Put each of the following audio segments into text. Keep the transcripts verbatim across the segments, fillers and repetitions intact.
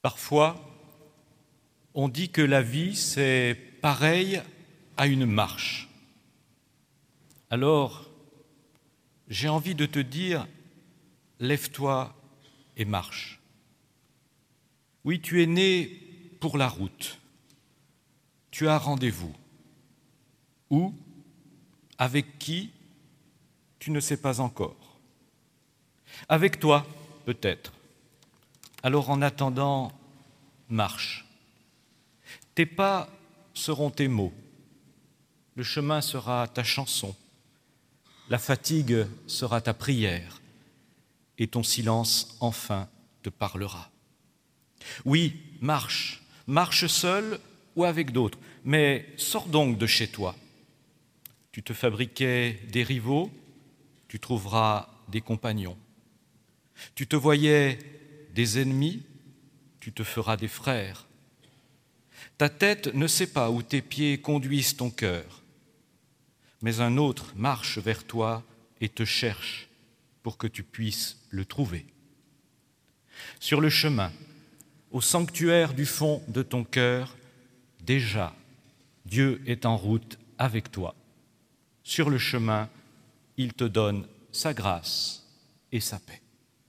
Parfois, on dit que la vie, c'est pareil à une marche. Alors, j'ai envie de te dire, lève-toi et marche. Oui, tu es né pour la route. Tu as rendez-vous. Où? Avec qui? Tu ne sais pas encore. Avec toi, peut-être. Alors en attendant, marche. Tes pas seront tes mots. Le chemin sera ta chanson. La fatigue sera ta prière. Et ton silence, enfin, te parlera. Oui, marche. Marche seul ou avec d'autres. Mais sors donc de chez toi. Tu te fabriquais des rivaux, tu trouveras des compagnons. Tu te voyais des ennemis, tu te feras des frères. Ta tête ne sait pas où tes pieds conduisent ton cœur, mais un autre marche vers toi et te cherche pour que tu puisses le trouver. Sur le chemin, au sanctuaire du fond de ton cœur, déjà, Dieu est en route avec toi. Sur le chemin, il te donne sa grâce et sa paix.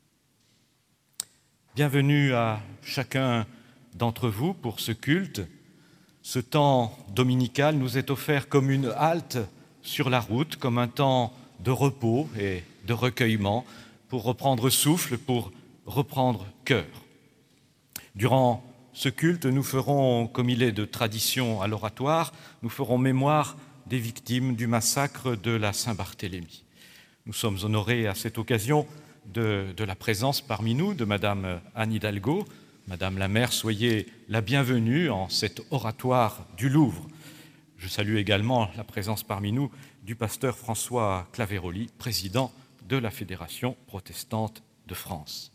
Bienvenue à chacun d'entre vous pour ce culte. Ce temps dominical nous est offert comme une halte sur la route, comme un temps de repos et de recueillement pour reprendre souffle, pour reprendre cœur. Durant ce culte, nous ferons, comme il est de tradition à l'oratoire, nous ferons mémoire des victimes du massacre de la Saint-Barthélemy. Nous sommes honorés à cette occasion de, de la présence parmi nous de Madame Anne Hidalgo. Madame la maire, soyez la bienvenue en cet oratoire du Louvre. Je salue également la présence parmi nous du pasteur François Claveroli, président de la Fédération protestante de France.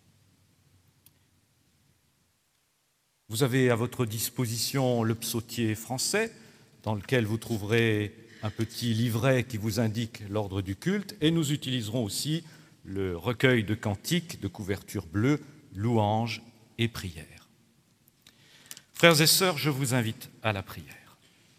Vous avez à votre disposition le psautier français, dans lequel vous trouverez un petit livret qui vous indique l'ordre du culte, et nous utiliserons aussi le recueil de cantiques de couverture bleue, louanges et prières. Frères et sœurs, je vous invite à la prière.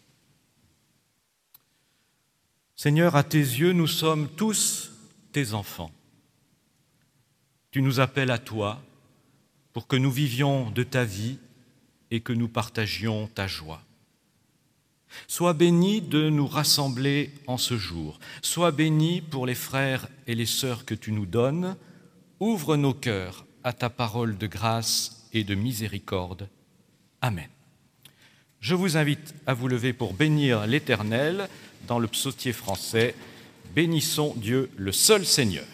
Seigneur, à tes yeux, nous sommes tous tes enfants. Tu nous appelles à toi pour que nous vivions de ta vie et que nous partagions ta joie. Sois béni de nous rassembler en ce jour. Sois béni pour les frères et les sœurs que tu nous donnes. Ouvre nos cœurs à ta parole de grâce et de miséricorde. Amen. Je vous invite à vous lever pour bénir l'Éternel dans le psautier français. Bénissons Dieu, le seul Seigneur.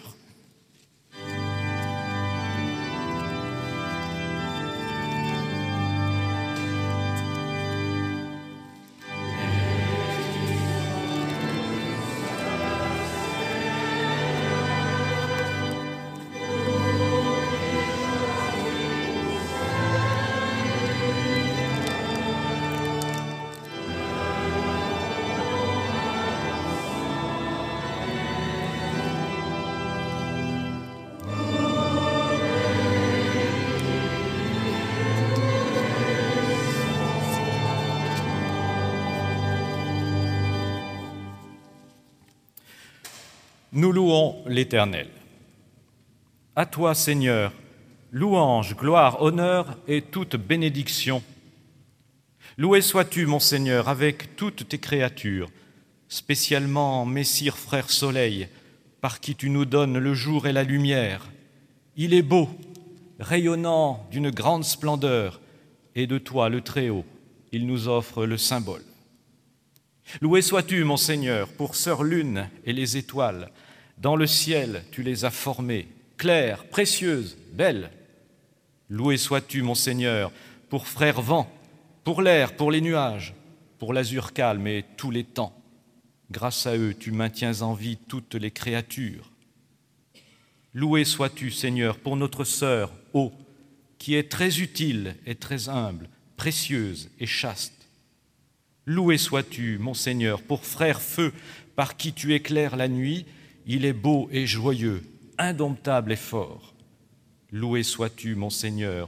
Nous louons l'Éternel. À toi, Seigneur, louange, gloire, honneur et toute bénédiction. Loué sois-tu, mon Seigneur, avec toutes tes créatures, spécialement Messire Frère Soleil, par qui tu nous donnes le jour et la lumière. Il est beau, rayonnant d'une grande splendeur, et de toi, le Très-Haut, il nous offre le symbole. Loué sois-tu, mon Seigneur, pour Sœur Lune et les étoiles. Dans le ciel, tu les as formées, claires, précieuses, belles. Loué sois-tu, mon Seigneur, pour Frère Vent, pour l'air, pour les nuages, pour l'azur calme et tous les temps. Grâce à eux, tu maintiens en vie toutes les créatures. Loué sois-tu, Seigneur, pour notre sœur, Eau, qui est très utile et très humble, précieuse et chaste. Loué sois-tu, mon Seigneur, pour Frère Feu, par qui tu éclaires la nuit. Il est beau et joyeux, indomptable et fort. Loué sois-tu, mon Seigneur,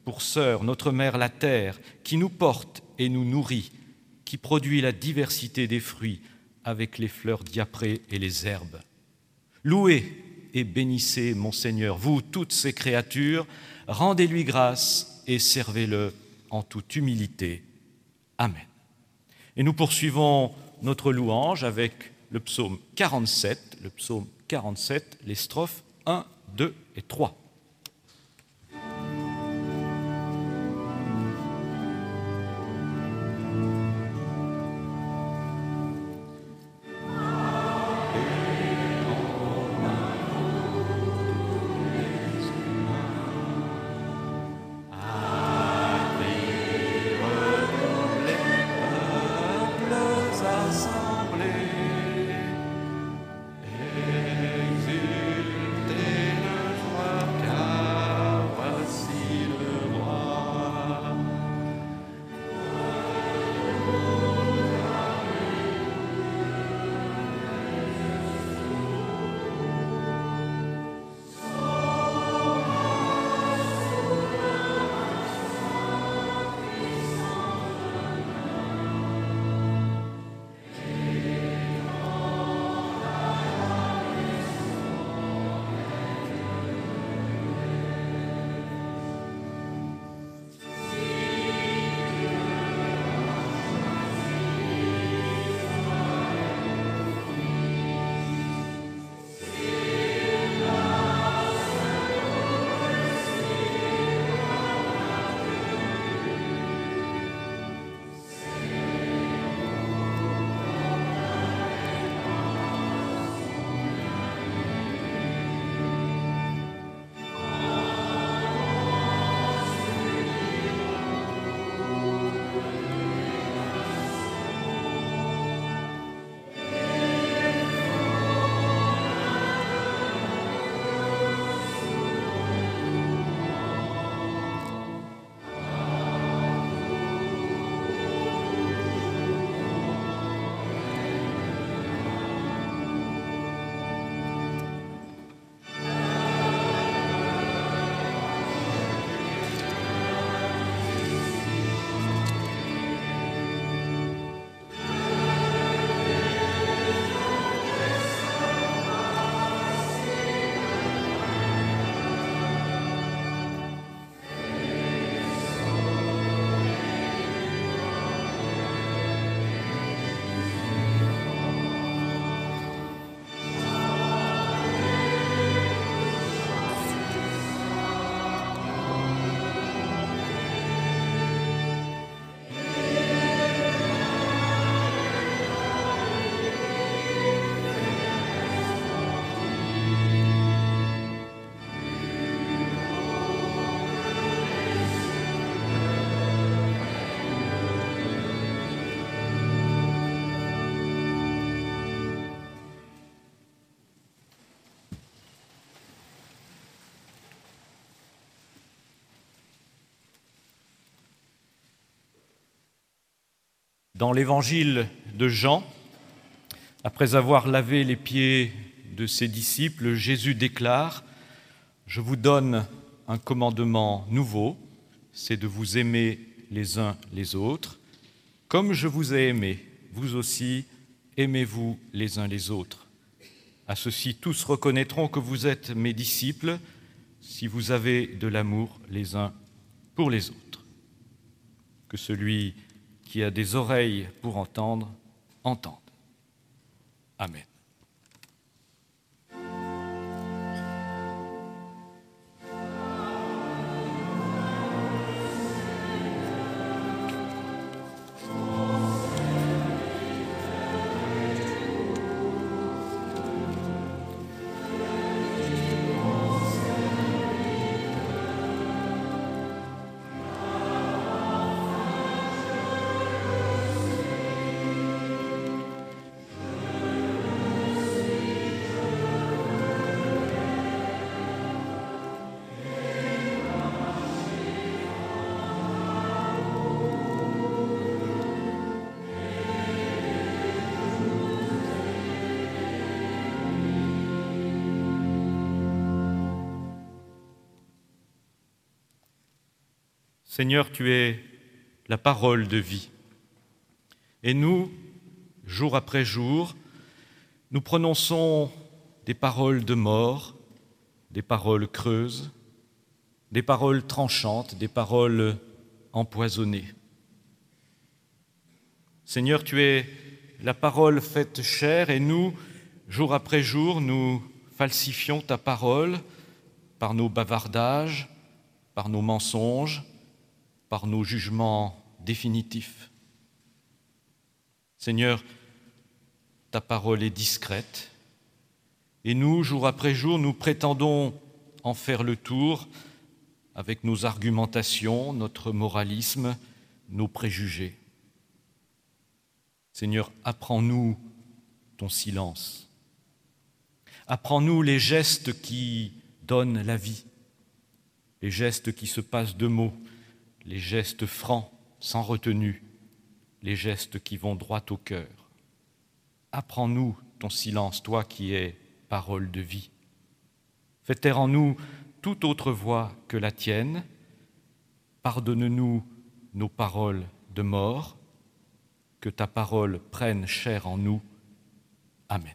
pour sœur notre mère la terre, qui nous porte et nous nourrit, qui produit la diversité des fruits avec les fleurs diaprées et les herbes. Louez et bénissez mon Seigneur, vous toutes ces créatures, rendez-lui grâce et servez-le en toute humilité. Amen. Et nous poursuivons notre louange avec le psaume quarante-sept, le psaume quarante-sept, les strophes un, deux et trois. Dans l'évangile de Jean, après avoir lavé les pieds de ses disciples, Jésus déclare « Je vous donne un commandement nouveau, c'est de vous aimer les uns les autres. Comme je vous ai aimé, vous aussi aimez-vous les uns les autres. À ceci, tous reconnaîtront que vous êtes mes disciples, si vous avez de l'amour les uns pour les autres. Que celui qui a des oreilles pour entendre, entende. Amen. Seigneur, tu es la parole de vie. Et nous, jour après jour, nous prononçons des paroles de mort, des paroles creuses, des paroles tranchantes, des paroles empoisonnées. Seigneur, tu es la parole faite chair et nous, jour après jour, nous falsifions ta parole par nos bavardages, par nos mensonges, par nos jugements définitifs. Seigneur, ta parole est discrète et nous, jour après jour, nous prétendons en faire le tour avec nos argumentations, notre moralisme, nos préjugés. Seigneur, apprends-nous ton silence. Apprends-nous les gestes qui donnent la vie, les gestes qui se passent de mots, les gestes francs, sans retenue, les gestes qui vont droit au cœur. Apprends-nous ton silence, toi qui es parole de vie. Fais taire en nous toute autre voix que la tienne. Pardonne-nous nos paroles de mort, que ta parole prenne chair en nous. Amen.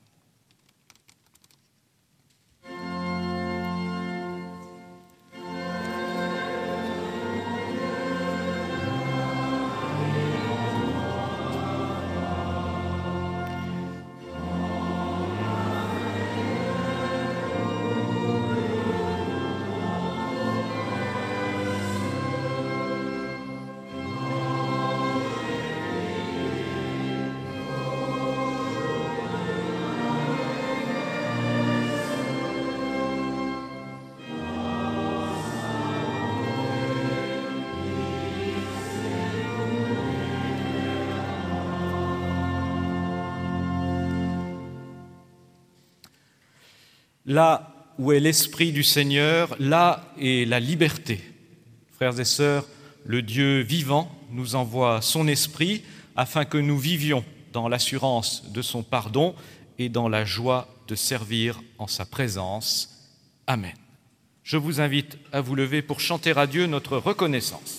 Là où est l'Esprit du Seigneur, là est la liberté. Frères et sœurs, le Dieu vivant nous envoie son Esprit afin que nous vivions dans l'assurance de son pardon et dans la joie de servir en sa présence. Amen. Je vous invite à vous lever pour chanter à Dieu notre reconnaissance.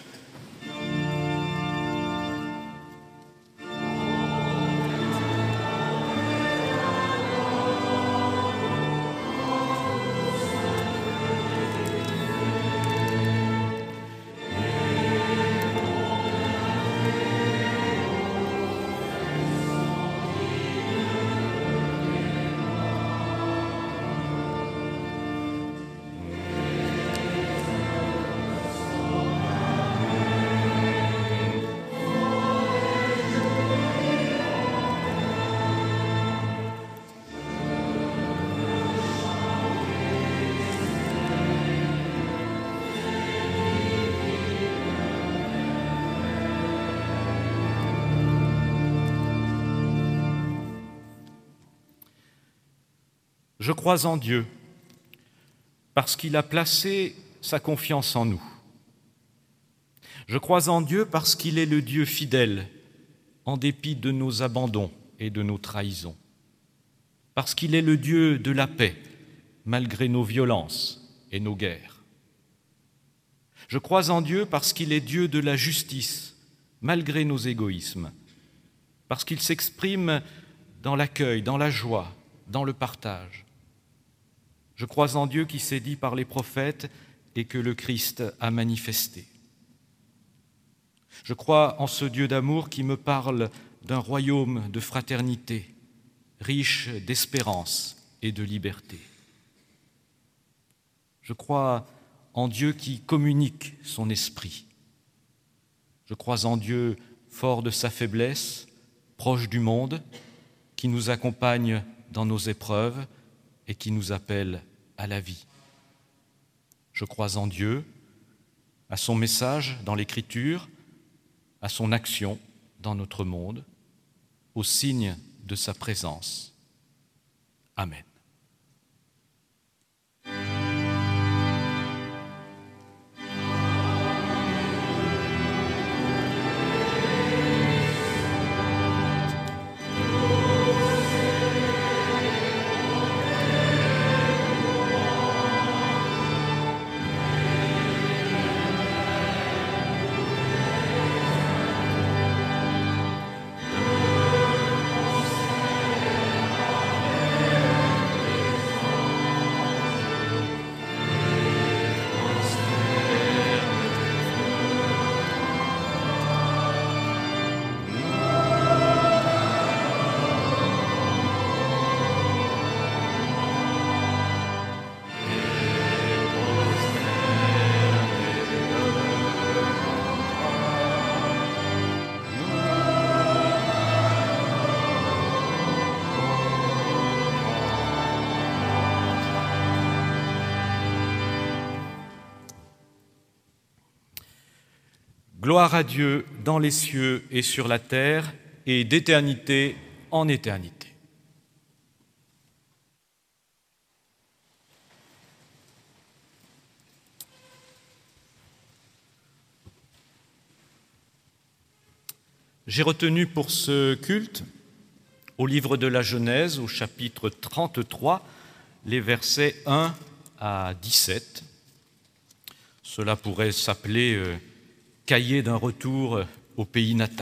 Je crois en Dieu parce qu'il a placé sa confiance en nous. Je crois en Dieu parce qu'il est le Dieu fidèle en dépit de nos abandons et de nos trahisons. Parce qu'il est le Dieu de la paix malgré nos violences et nos guerres. Je crois en Dieu parce qu'il est Dieu de la justice malgré nos égoïsmes. Parce qu'il s'exprime dans l'accueil, dans la joie, dans le partage. Je crois en Dieu qui s'est dit par les prophètes et que le Christ a manifesté. Je crois en ce Dieu d'amour qui me parle d'un royaume de fraternité, riche d'espérance et de liberté. Je crois en Dieu qui communique son esprit. Je crois en Dieu fort de sa faiblesse, proche du monde, qui nous accompagne dans nos épreuves et qui nous appelle à la vie. Je crois en Dieu, à son message dans l'Écriture, à son action dans notre monde, au signe de sa présence. Amen. Gloire à Dieu dans les cieux et sur la terre, et d'éternité en éternité. J'ai retenu pour ce culte, au livre de la Genèse, au chapitre trente-trois, les versets un à dix-sept. Cela pourrait s'appeler euh, « Cahier d'un retour au pays natal ».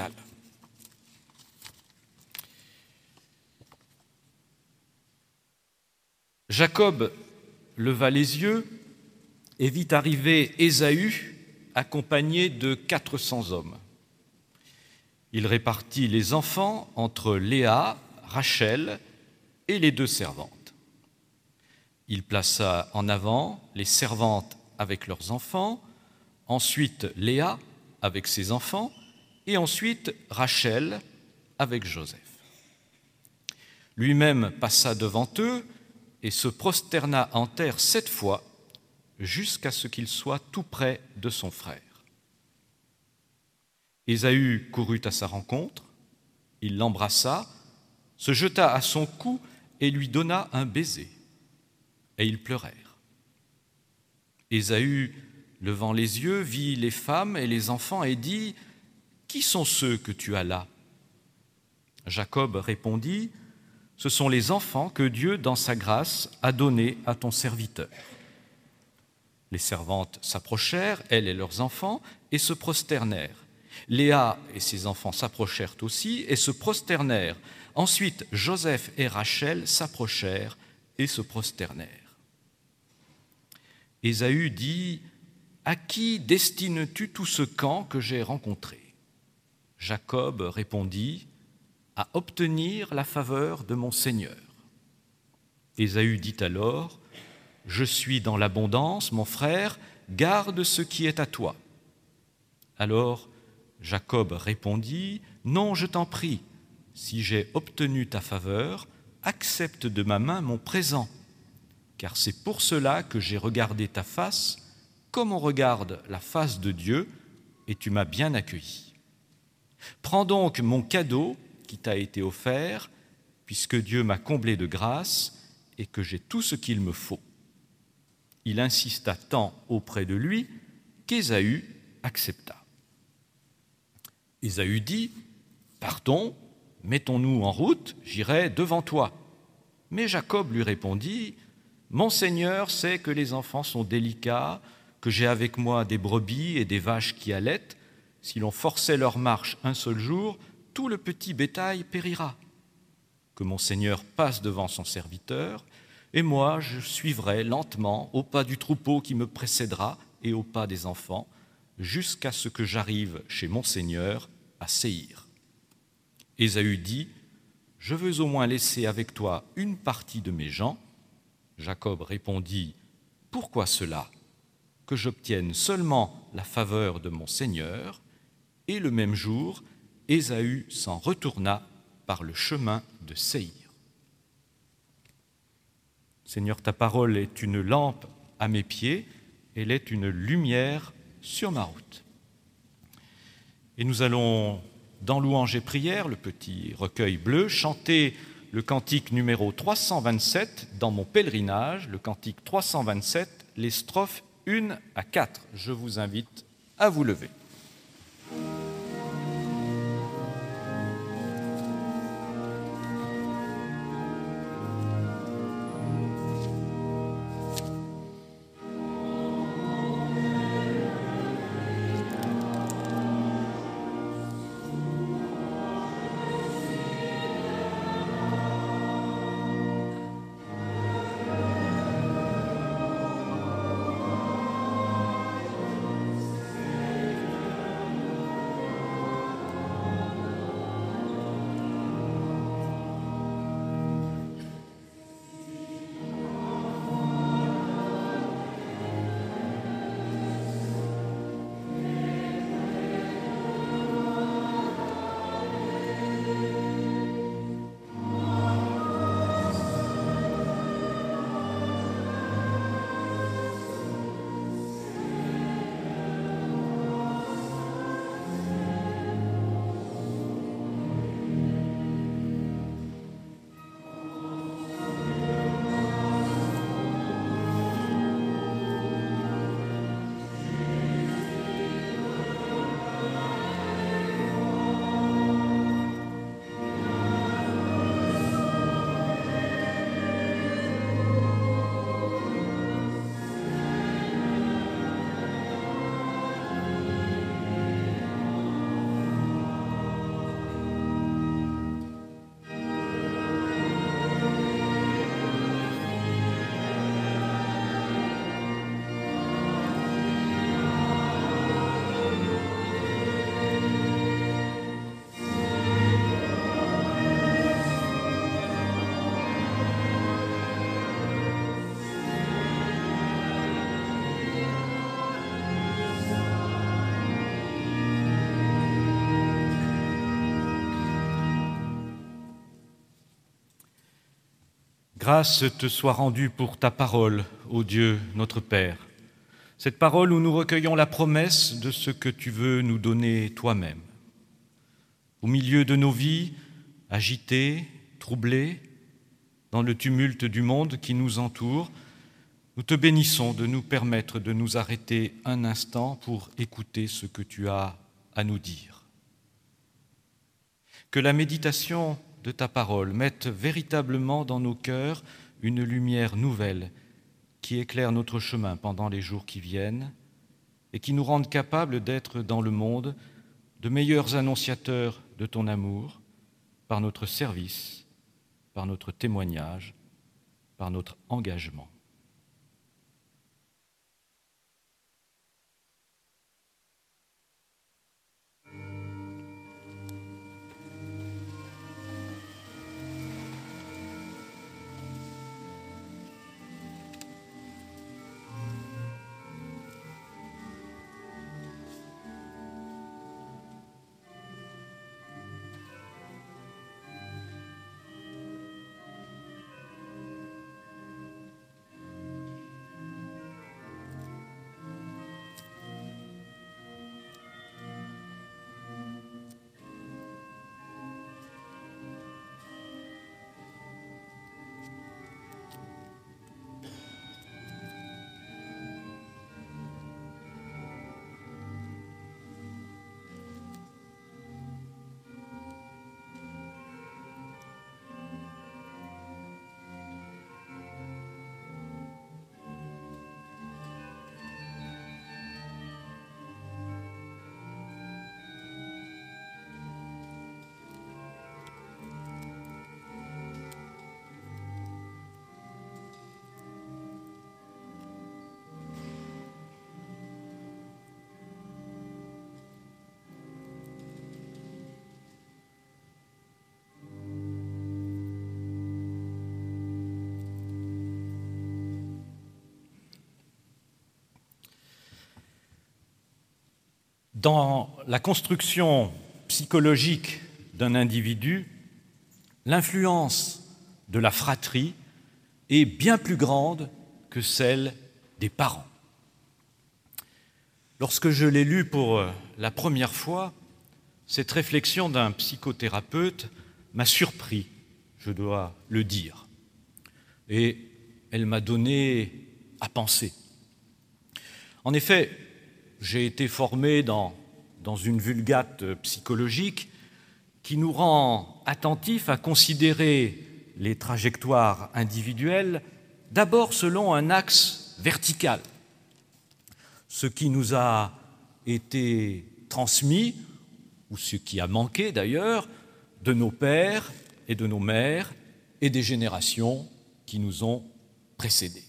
Jacob leva les yeux et vit arriver Ésaü accompagné de quatre cents hommes. Il répartit les enfants entre Léa, Rachel et les deux servantes. Il plaça en avant les servantes avec leurs enfants, ensuite Léa avec ses enfants, et ensuite Rachel avec Joseph. Lui-même passa devant eux et se prosterna en terre sept fois, jusqu'à ce qu'il soit tout près de son frère. Ésaü courut à sa rencontre, il l'embrassa, se jeta à son cou et lui donna un baiser, et ils pleurèrent. Ésaü, levant les yeux, vit les femmes et les enfants et dit : « Qui sont ceux que tu as là ?» Jacob répondit : « Ce sont les enfants que Dieu, dans sa grâce, a donnés à ton serviteur. » Les servantes s'approchèrent, elles et leurs enfants, et se prosternèrent. Léa et ses enfants s'approchèrent aussi et se prosternèrent. Ensuite, Joseph et Rachel s'approchèrent et se prosternèrent. Ésaü dit : « À qui destines-tu tout ce camp que j'ai rencontré ?» Jacob répondit : « À obtenir la faveur de mon Seigneur. » Ésaü dit alors : « Je suis dans l'abondance, mon frère, garde ce qui est à toi. » Alors Jacob répondit : « Non, je t'en prie, si j'ai obtenu ta faveur, accepte de ma main mon présent, car c'est pour cela que j'ai regardé ta face comme on regarde la face de Dieu, et tu m'as bien accueilli. Prends donc mon cadeau qui t'a été offert, puisque Dieu m'a comblé de grâce et que j'ai tout ce qu'il me faut. » Il insista tant auprès de lui qu'Ésaü accepta. Ésaü dit : « Partons, mettons-nous en route, j'irai devant toi. » Mais Jacob lui répondit : « Mon Seigneur sait que les enfants sont délicats, que j'ai avec moi des brebis et des vaches qui allaitent. Si l'on forçait leur marche un seul jour, tout le petit bétail périra. Que mon Seigneur passe devant son serviteur, et moi je suivrai lentement au pas du troupeau qui me précédera et au pas des enfants, jusqu'à ce que j'arrive chez mon Seigneur à Séhir. » Ésaü dit : « Je veux au moins laisser avec toi une partie de mes gens. » Jacob répondit : « Pourquoi cela ? Que j'obtienne seulement la faveur de mon Seigneur. » Et le même jour, Ésaü s'en retourna par le chemin de Séhir. Seigneur, ta parole est une lampe à mes pieds, elle est une lumière sur ma route. Et nous allons, dans Louange et prière, le petit recueil bleu, chanter le cantique numéro trois cent vingt-sept dans mon pèlerinage, le cantique trois cent vingt-sept, les strophes un à quatre. Je vous invite à vous lever. grâce te soit rendue pour ta parole, ô Dieu notre Père. Cette parole où nous recueillons la promesse de ce que tu veux nous donner toi-même. Au milieu de nos vies, agitées, troublées, dans le tumulte du monde qui nous entoure, nous te bénissons de nous permettre de nous arrêter un instant pour écouter ce que tu as à nous dire. Que la méditation de ta parole mette véritablement dans nos cœurs une lumière nouvelle qui éclaire notre chemin pendant les jours qui viennent et qui nous rende capables d'être dans le monde de meilleurs annonciateurs de ton amour par notre service, par notre témoignage, par notre engagement. Dans la construction psychologique d'un individu, l'influence de la fratrie est bien plus grande que celle des parents. Lorsque je l'ai lu pour la première fois, cette réflexion d'un psychothérapeute m'a surpris, je dois le dire, et elle m'a donné à penser. En effet, j'ai été formé dans, dans une vulgate psychologique qui nous rend attentifs à considérer les trajectoires individuelles d'abord selon un axe vertical, ce qui nous a été transmis, ou ce qui a manqué d'ailleurs, de nos pères et de nos mères et des générations qui nous ont précédés.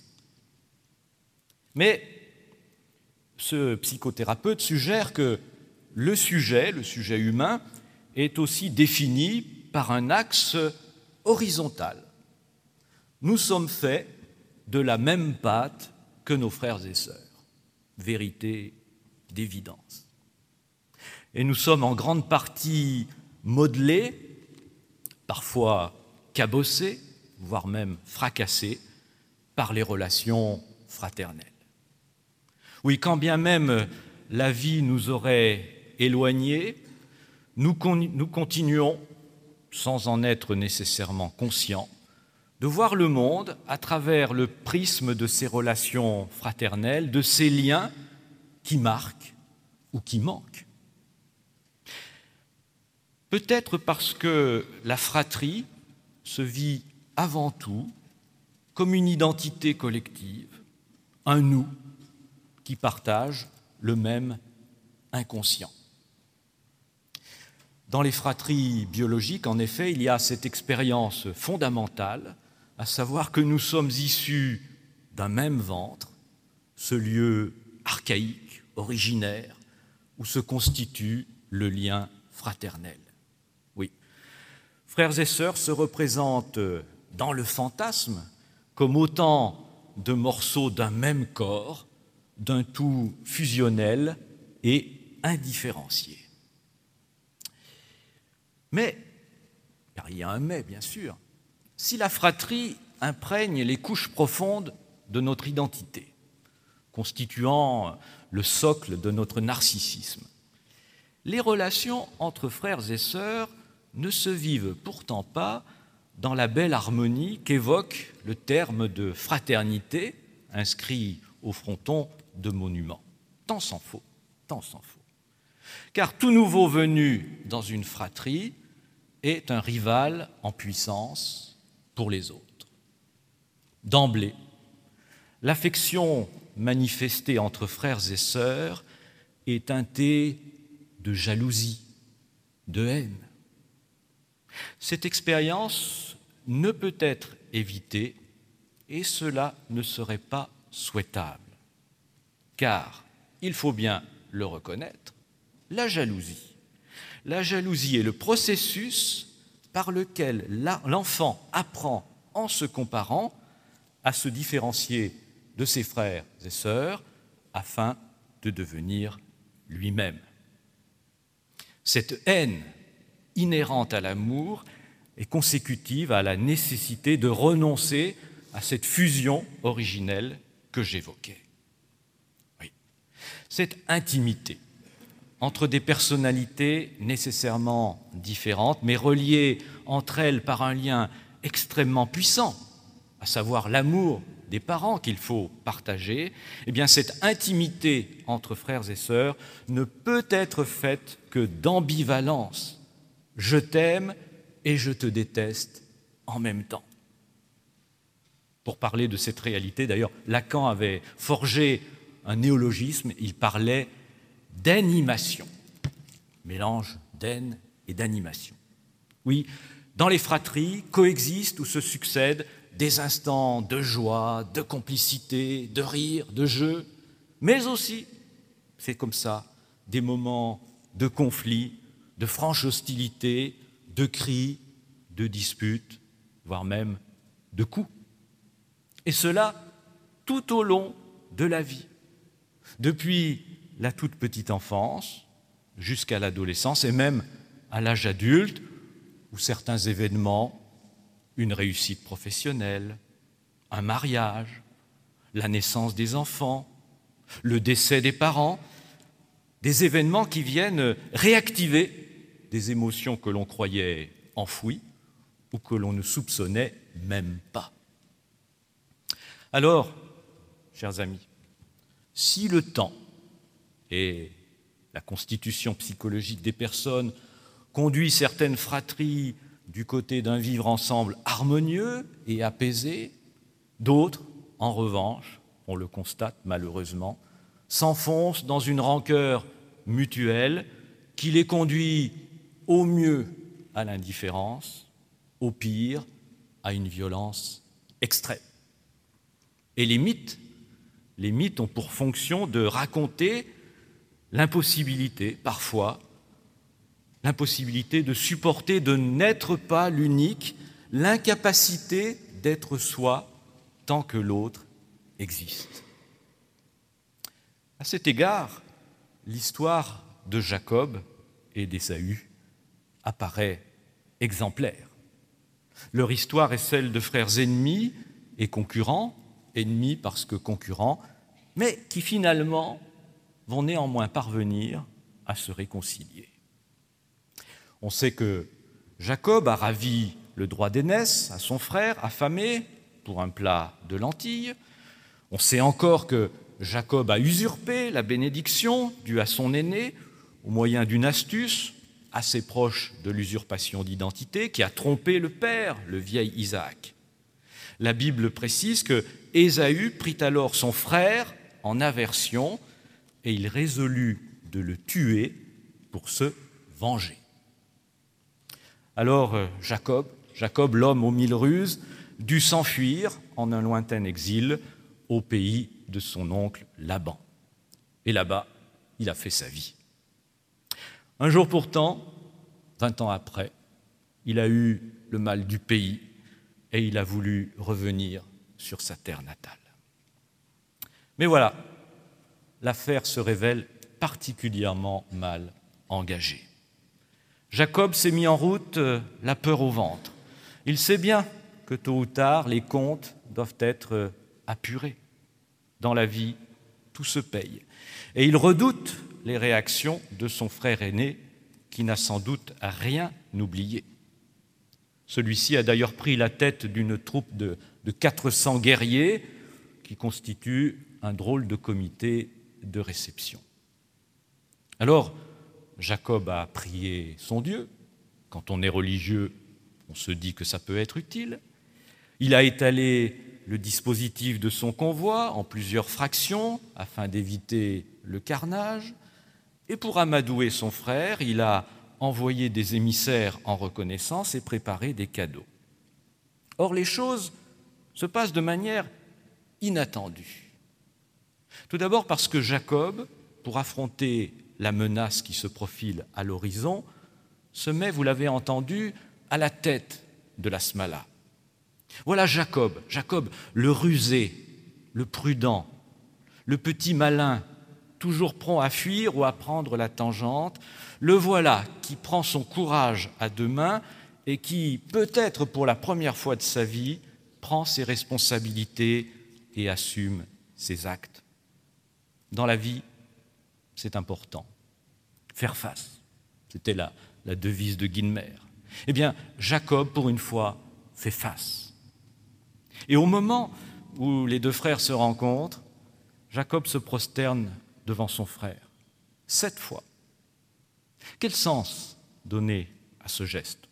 Mais ce psychothérapeute suggère que le sujet, le sujet humain, est aussi défini par un axe horizontal. Nous sommes faits de la même pâte que nos frères et sœurs. Vérité d'évidence. Et nous sommes en grande partie modelés, parfois cabossés, voire même fracassés, par les relations fraternelles. Oui, quand bien même la vie nous aurait éloignés, nous, con- nous continuons, sans en être nécessairement conscients, de voir le monde à travers le prisme de ces relations fraternelles, de ces liens qui marquent ou qui manquent. Peut-être parce que la fratrie se vit avant tout comme une identité collective, un nous qui partage le même inconscient. Dans les fratries biologiques, en effet, il y a cette expérience fondamentale, à savoir que nous sommes issus d'un même ventre, ce lieu archaïque, originaire, où se constitue le lien fraternel. Oui, frères et sœurs se représentent dans le fantasme comme autant de morceaux d'un même corps, d'un tout fusionnel et indifférencié. Mais, car il y a un mais bien sûr, si la fratrie imprègnent les couches profondes de notre identité, constituant le socle de notre narcissisme. Les relations entre frères et sœurs ne se vivent pourtant pas dans la belle harmonie qu'évoque le terme de fraternité inscrit au fronton de monuments. Tant s'en faut, tant s'en faut. Car tout nouveau venu dans une fratrie est un rival en puissance pour les autres. D'emblée, l'affection manifestée entre frères et sœurs est teintée de jalousie, de haine. Cette expérience ne peut être évitée et cela ne serait pas souhaitable. Car, il faut bien le reconnaître, la jalousie. La jalousie est le processus par lequel l'enfant apprend, en se comparant, à se différencier de ses frères et sœurs afin de devenir lui-même. Cette haine inhérente à l'amour est consécutive à la nécessité de renoncer à cette fusion originelle que j'évoquais. Oui. Cette intimité entre des personnalités nécessairement différentes, mais reliées entre elles par un lien extrêmement puissant, à savoir l'amour des parents qu'il faut partager, eh bien cette intimité entre frères et sœurs ne peut être faite que d'ambivalence. Je t'aime et je te déteste en même temps. Pour parler de cette réalité, d'ailleurs, Lacan avait forgé un néologisme, il parlait d'animation, mélange d'aine et d'animation. Oui, dans les fratries coexistent ou se succèdent des instants de joie, de complicité, de rire, de jeu, mais aussi, c'est comme ça, des moments de conflit, de franche hostilité, de cris, de disputes, voire même de coups. Et cela tout au long de la vie, depuis la toute petite enfance jusqu'à l'adolescence et même à l'âge adulte, où certains événements, une réussite professionnelle, un mariage, la naissance des enfants, le décès des parents, des événements qui viennent réactiver des émotions que l'on croyait enfouies ou que l'on ne soupçonnait même pas. Alors, chers amis, si le temps et la constitution psychologique des personnes conduit certaines fratries du côté d'un vivre ensemble harmonieux et apaisé, d'autres, en revanche, on le constate malheureusement, s'enfoncent dans une rancœur mutuelle qui les conduit au mieux à l'indifférence, au pire à une violence extrême. Et les mythes, les mythes ont pour fonction de raconter l'impossibilité, parfois, l'impossibilité de supporter de n'être pas l'unique, l'incapacité d'être soi tant que l'autre existe. À cet égard, l'histoire de Jacob et d'Ésaü apparaît exemplaire. Leur histoire est celle de frères ennemis et concurrents, ennemis parce que concurrents, mais qui finalement vont néanmoins parvenir à se réconcilier. On sait que Jacob a ravi le droit d'aînesse à son frère affamé pour un plat de lentilles. On sait encore que Jacob a usurpé la bénédiction due à son aîné au moyen d'une astuce assez proche de l'usurpation d'identité qui a trompé le père, le vieil Isaac. La Bible précise que Ésaü prit alors son frère en aversion et il résolut de le tuer pour se venger. Alors Jacob, Jacob, l'homme aux mille ruses, dut s'enfuir en un lointain exil au pays de son oncle Laban. Et là-bas, il a fait sa vie. Un jour pourtant, vingt ans après, il a eu le mal du pays et il a voulu revenir sur sa terre natale. Mais voilà, l'affaire se révèle particulièrement mal engagée. Jacob s'est mis en route la peur au ventre. Il sait bien que que tôt ou tard, les comptes doivent être apurés. Dans la vie, tout se paye. Et il redoute les réactions de son frère aîné, qui n'a sans doute rien oublié. Celui-ci a d'ailleurs pris la tête d'une troupe de, de quatre cents guerriers qui constitue un drôle de comité de réception. Alors, Jacob a prié son Dieu. Quand on est religieux, on se dit que ça peut être utile. Il a étalé le dispositif de son convoi en plusieurs fractions afin d'éviter le carnage. Et pour amadouer son frère, il a envoyé des émissaires en reconnaissance et préparé des cadeaux. Or, les choses se passent de manière inattendue. Tout d'abord parce que Jacob, pour affronter la menace qui se profile à l'horizon, se met, vous l'avez entendu, à la tête de la Smala. Voilà Jacob, Jacob, le rusé, le prudent, le petit malin, toujours prompt à fuir ou à prendre la tangente. Le voilà qui prend son courage à deux mains et qui, peut-être pour la première fois de sa vie, prend ses responsabilités et assume ses actes. Dans la vie, c'est important. Faire face, c'était la, la devise de Guynemer. Eh bien, Jacob, pour une fois, fait face. Et au moment où les deux frères se rencontrent, Jacob se prosterne devant son frère, sept fois. Quel sens donner à ce geste?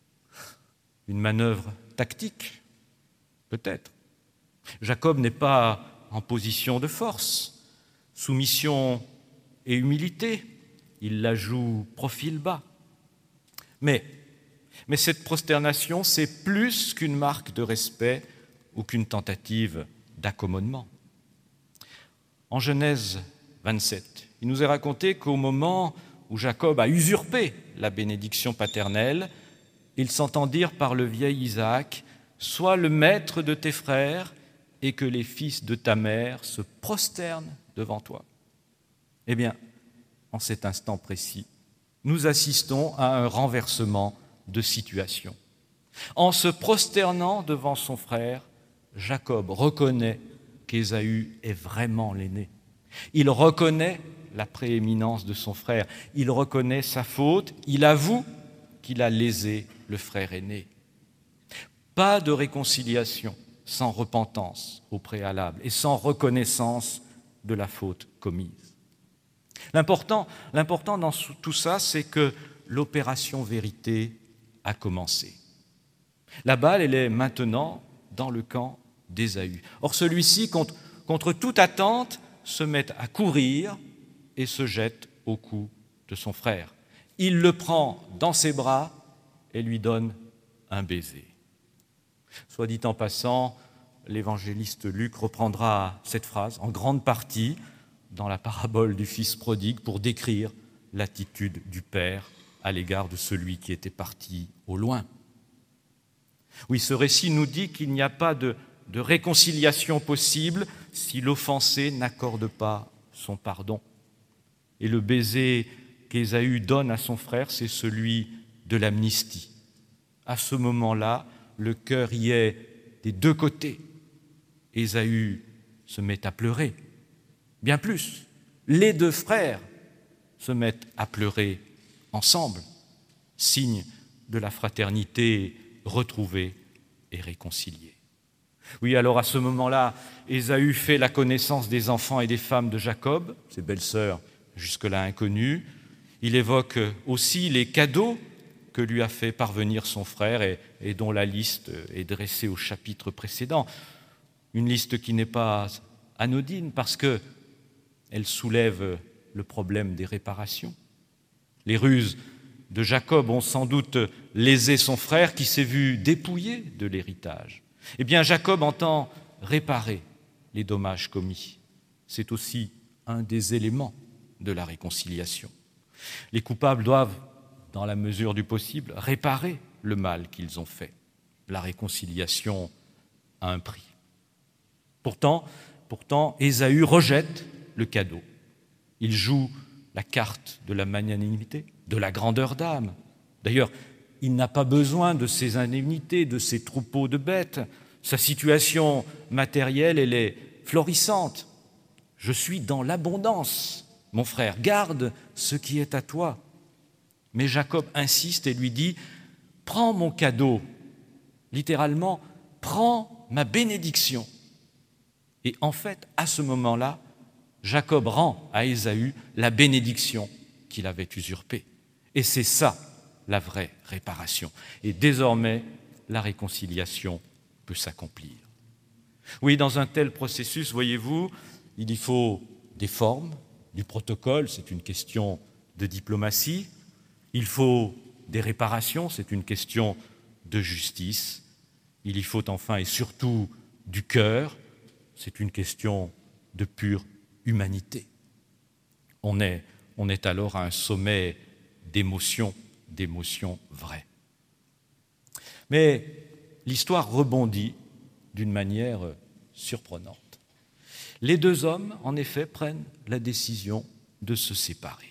Une manœuvre tactique? Peut-être. Jacob n'est pas en position de force. Soumission et humilité, il la joue profil bas. Mais, mais cette prosternation, c'est plus qu'une marque de respect ou qu'une tentative d'accommodement. En Genèse vingt-sept, il nous est raconté qu'au moment où Jacob a usurpé la bénédiction paternelle, il s'entend dire par le vieil Isaac « Sois le maître de tes frères et que les fils de ta mère se prosternent devant toi. » Eh bien, en cet instant précis, nous assistons à un renversement de situation. En se prosternant devant son frère, Jacob reconnaît qu'Ésaü est vraiment l'aîné. Il reconnaît la prééminence de son frère, il reconnaît sa faute, il avoue qu'il a lésé le frère aîné. Pas de réconciliation sans repentance au préalable et sans reconnaissance de la faute commise. L'important, l'important dans tout ça, c'est que l'opération vérité a commencé. La balle, elle est maintenant dans le camp d'Ésaü. Or, celui-ci, contre, contre toute attente, se met à courir et se jette au cou de son frère. Il le prend dans ses bras et lui donne un baiser. Soit dit en passant, l'évangéliste Luc reprendra cette phrase en grande partie dans la parabole du fils prodigue pour décrire l'attitude du père à l'égard de celui qui était parti au loin. Oui, ce récit nous dit qu'il n'y a pas de, de réconciliation possible si l'offensé n'accorde pas son pardon. Et le baiser qu'Ésaü donne à son frère, c'est celui de l'amnistie. À ce moment-là, le cœur y est des deux côtés. Ésaü se met à pleurer. Bien plus, les deux frères se mettent à pleurer ensemble, signe de la fraternité retrouvée et réconciliée. Oui, alors à ce moment-là, Ésaü fait la connaissance des enfants et des femmes de Jacob, ses belles-sœurs jusque-là inconnues. Il évoque aussi les cadeaux que lui a fait parvenir son frère et, et dont la liste est dressée au chapitre précédent. Une liste qui n'est pas anodine parce qu'elle soulève le problème des réparations. Les ruses de Jacob ont sans doute lésé son frère qui s'est vu dépouillé de l'héritage. Eh bien, Jacob entend réparer les dommages commis. C'est aussi un des éléments de la réconciliation. Les coupables doivent, dans la mesure du possible, réparer le mal qu'ils ont fait. La réconciliation a un prix. Pourtant, pourtant, Ésaü rejette le cadeau. Il joue la carte de la magnanimité, de la grandeur d'âme. D'ailleurs, il n'a pas besoin de ces indemnités, de ces troupeaux de bêtes. Sa situation matérielle, elle est florissante. Je suis dans l'abondance, mon frère, garde ce qui est à toi. Mais Jacob insiste et lui dit, prends mon cadeau, littéralement, prends ma bénédiction. Et en fait, à ce moment-là, Jacob rend à Ésaü la bénédiction qu'il avait usurpée. Et c'est ça, la vraie réparation. Et désormais, la réconciliation peut s'accomplir. Oui, dans un tel processus, voyez-vous, il y faut des formes, du protocole, c'est une question de diplomatie. Il faut des réparations, c'est une question de justice. Il y faut enfin et surtout du cœur, c'est une question de pure humanité. On est, on est alors à un sommet d'émotions, d'émotions vraies. Mais l'histoire rebondit d'une manière surprenante. Les deux hommes, en effet, prennent la décision de se séparer.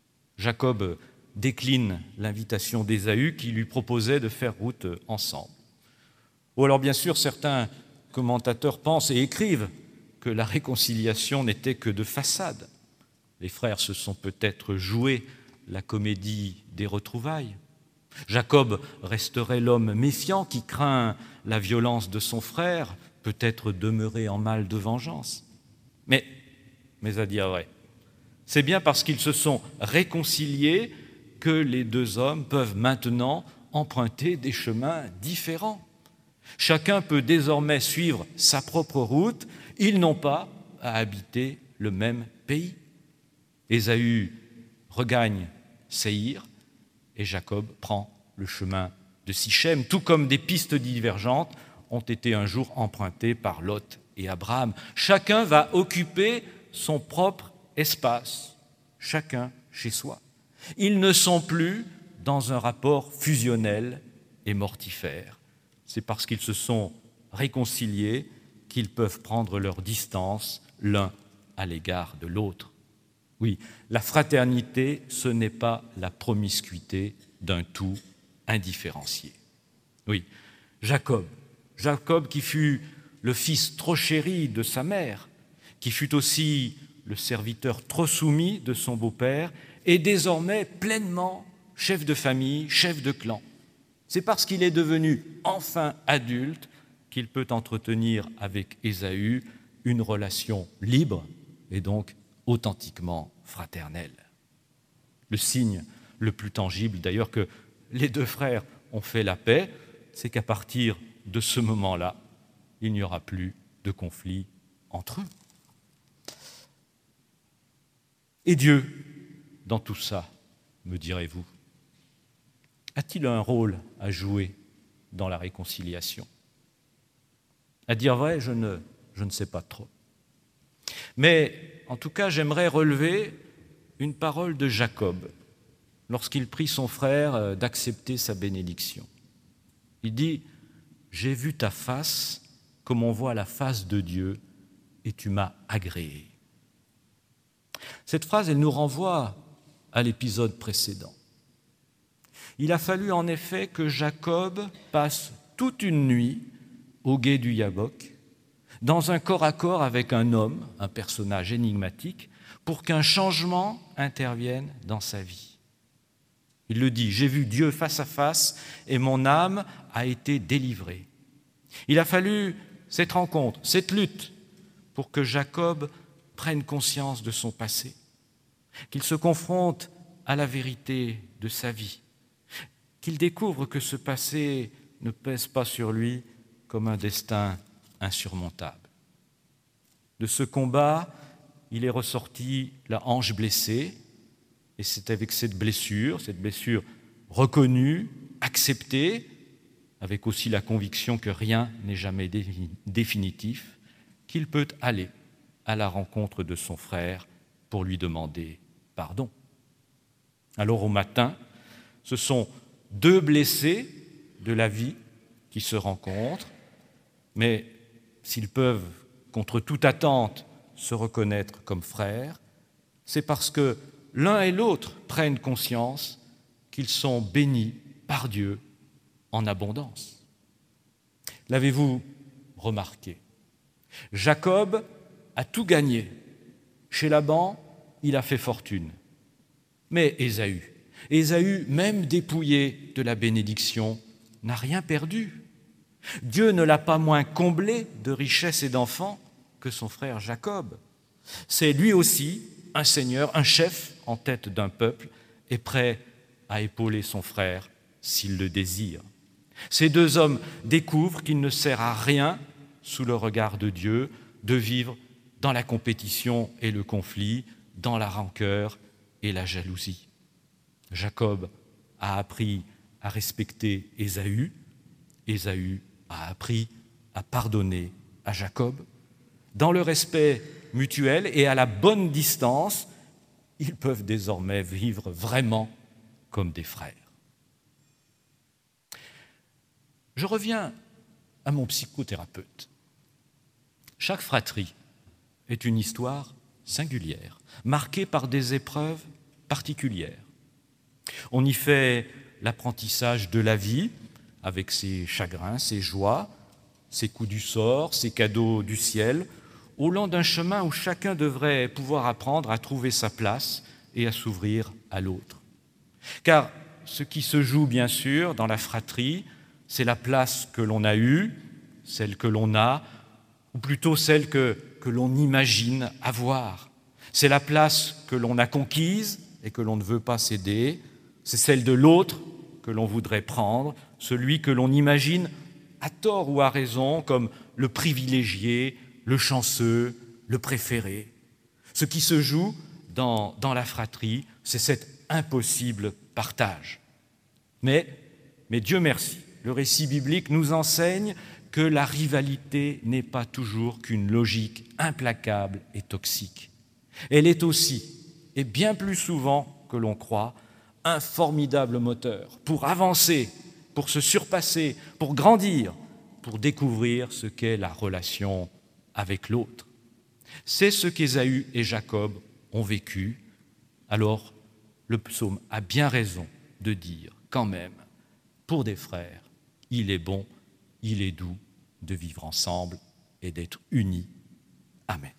Jacob décline l'invitation d'Ésaü qui lui proposait de faire route ensemble. Ou alors, bien sûr, certains commentateurs pensent et écrivent que la réconciliation n'était que de façade. Les frères se sont peut-être joués la comédie des retrouvailles. Jacob resterait l'homme méfiant qui craint la violence de son frère, peut-être demeuré en mal de vengeance. Mais, mais à dire vrai, c'est bien parce qu'ils se sont réconciliés que les deux hommes peuvent maintenant emprunter des chemins différents. Chacun peut désormais suivre sa propre route, ils n'ont pas à habiter le même pays. Ésaü regagne Séhir et Jacob prend le chemin de Sichem, tout comme des pistes divergentes ont été un jour empruntées par Lot et Abraham. Chacun va occuper son propre espace, chacun chez soi. Ils ne sont plus dans un rapport fusionnel et mortifère. C'est parce qu'ils se sont réconciliés qu'ils peuvent prendre leur distance l'un à l'égard de l'autre. Oui, la fraternité, ce n'est pas la promiscuité d'un tout indifférencié. Oui, Jacob, Jacob qui fut le fils trop chéri de sa mère, qui fut aussi le serviteur trop soumis de son beau-père, est désormais pleinement chef de famille, chef de clan. C'est parce qu'il est devenu enfin adulte qu'il peut entretenir avec Ésaü une relation libre et donc authentiquement fraternelle. Le signe le plus tangible d'ailleurs que les deux frères ont fait la paix, c'est qu'à partir de ce moment-là, il n'y aura plus de conflit entre eux. Et Dieu, dans tout ça, me direz-vous, a-t-il un rôle à jouer dans la réconciliation ? À dire vrai, je ne, je ne sais pas trop. Mais en tout cas, j'aimerais relever une parole de Jacob lorsqu'il prie son frère d'accepter sa bénédiction. Il dit « J'ai vu ta face comme on voit la face de Dieu et tu m'as agréé. » Cette phrase, elle nous renvoie à l'épisode précédent. Il a fallu en effet que Jacob passe toute une nuit au gué du Yabok, dans un corps à corps avec un homme, un personnage énigmatique, pour qu'un changement intervienne dans sa vie. Il le dit, j'ai vu Dieu face à face et mon âme a été délivrée. Il a fallu cette rencontre, cette lutte, pour que Jacob prenne conscience de son passé, qu'il se confronte à la vérité de sa vie, qu'il découvre que ce passé ne pèse pas sur lui comme un destin insurmontable. De ce combat, il est ressorti la hanche blessée, et c'est avec cette blessure, cette blessure reconnue, acceptée, avec aussi la conviction que rien n'est jamais définitif, qu'il peut aller à la rencontre de son frère pour lui demander pardon. Alors au matin, ce sont deux blessés de la vie qui se rencontrent, mais s'ils peuvent, contre toute attente, se reconnaître comme frères, c'est parce que l'un et l'autre prennent conscience qu'ils sont bénis par Dieu en abondance. L'avez-vous remarqué? Jacob a tout gagné. Chez Laban, il a fait fortune. Mais Ésaü, Ésaü, même dépouillé de la bénédiction, n'a rien perdu. Dieu ne l'a pas moins comblé de richesses et d'enfants que son frère Jacob. C'est lui aussi un seigneur, un chef en tête d'un peuple et prêt à épauler son frère s'il le désire. Ces deux hommes découvrent qu'il ne sert à rien, sous le regard de Dieu, de vivre dans la compétition et le conflit, dans la rancœur et la jalousie. Jacob a appris à respecter Ésaü, Ésaü a appris à pardonner à Jacob. Dans le respect mutuel et à la bonne distance, ils peuvent désormais vivre vraiment comme des frères. Je reviens à mon psychothérapeute. Chaque fratrie est une histoire singulière, marquée par des épreuves particulières. On y fait l'apprentissage de la vie, avec ses chagrins, ses joies, ses coups du sort, ses cadeaux du ciel, au long d'un chemin où chacun devrait pouvoir apprendre à trouver sa place et à s'ouvrir à l'autre. Car ce qui se joue, bien sûr, dans la fratrie, c'est la place que l'on a eue, celle que l'on a, ou plutôt celle que, que l'on imagine avoir. C'est la place que l'on a conquise et que l'on ne veut pas céder. C'est celle de l'autre que l'on voudrait prendre, celui que l'on imagine, à tort ou à raison, comme le privilégié, le chanceux, le préféré. Ce qui se joue dans, dans la fratrie, c'est cet impossible partage. Mais, mais Dieu merci, le récit biblique nous enseigne que la rivalité n'est pas toujours qu'une logique implacable et toxique. Elle est aussi, et bien plus souvent que l'on croit, un formidable moteur pour avancer, pour se surpasser, pour grandir, pour découvrir ce qu'est la relation avec l'autre. C'est ce qu'Ésaü et Jacob ont vécu. Alors, le psaume a bien raison de dire, quand même, pour des frères, il est bon, il est doux de vivre ensemble et d'être unis. Amen.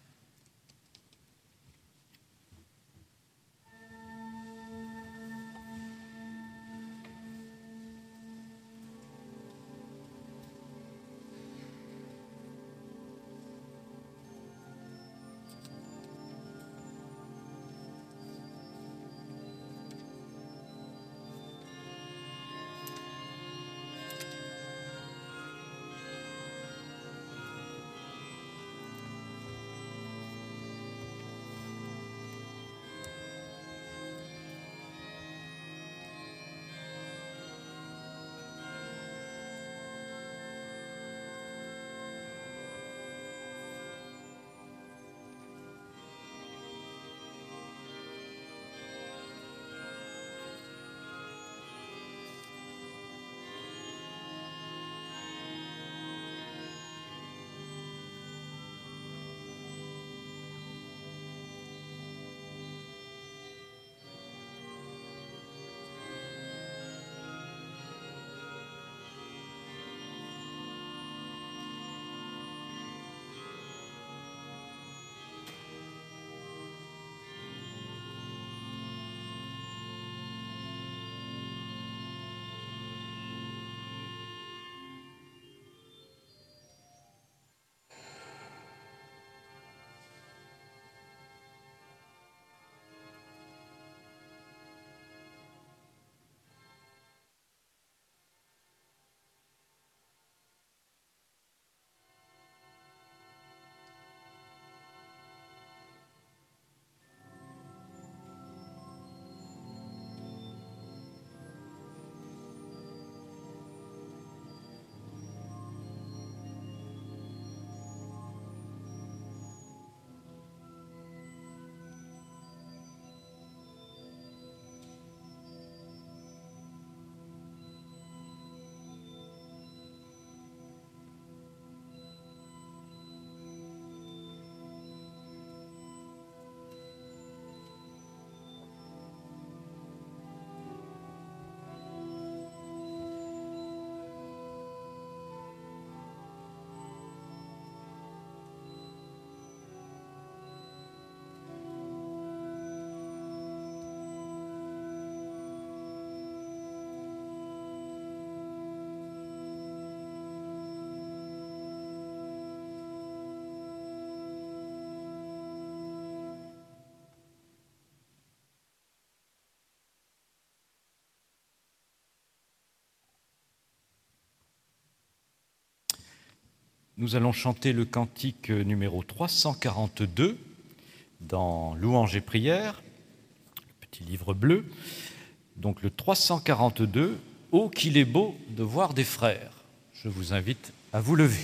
nous allons chanter le cantique numéro trois cent quarante-deux dans Louanges et prières, le petit livre bleu. Donc le trois cent quarante-deux, « Oh, qu'il est beau de voir des frères ». Je vous invite à vous lever.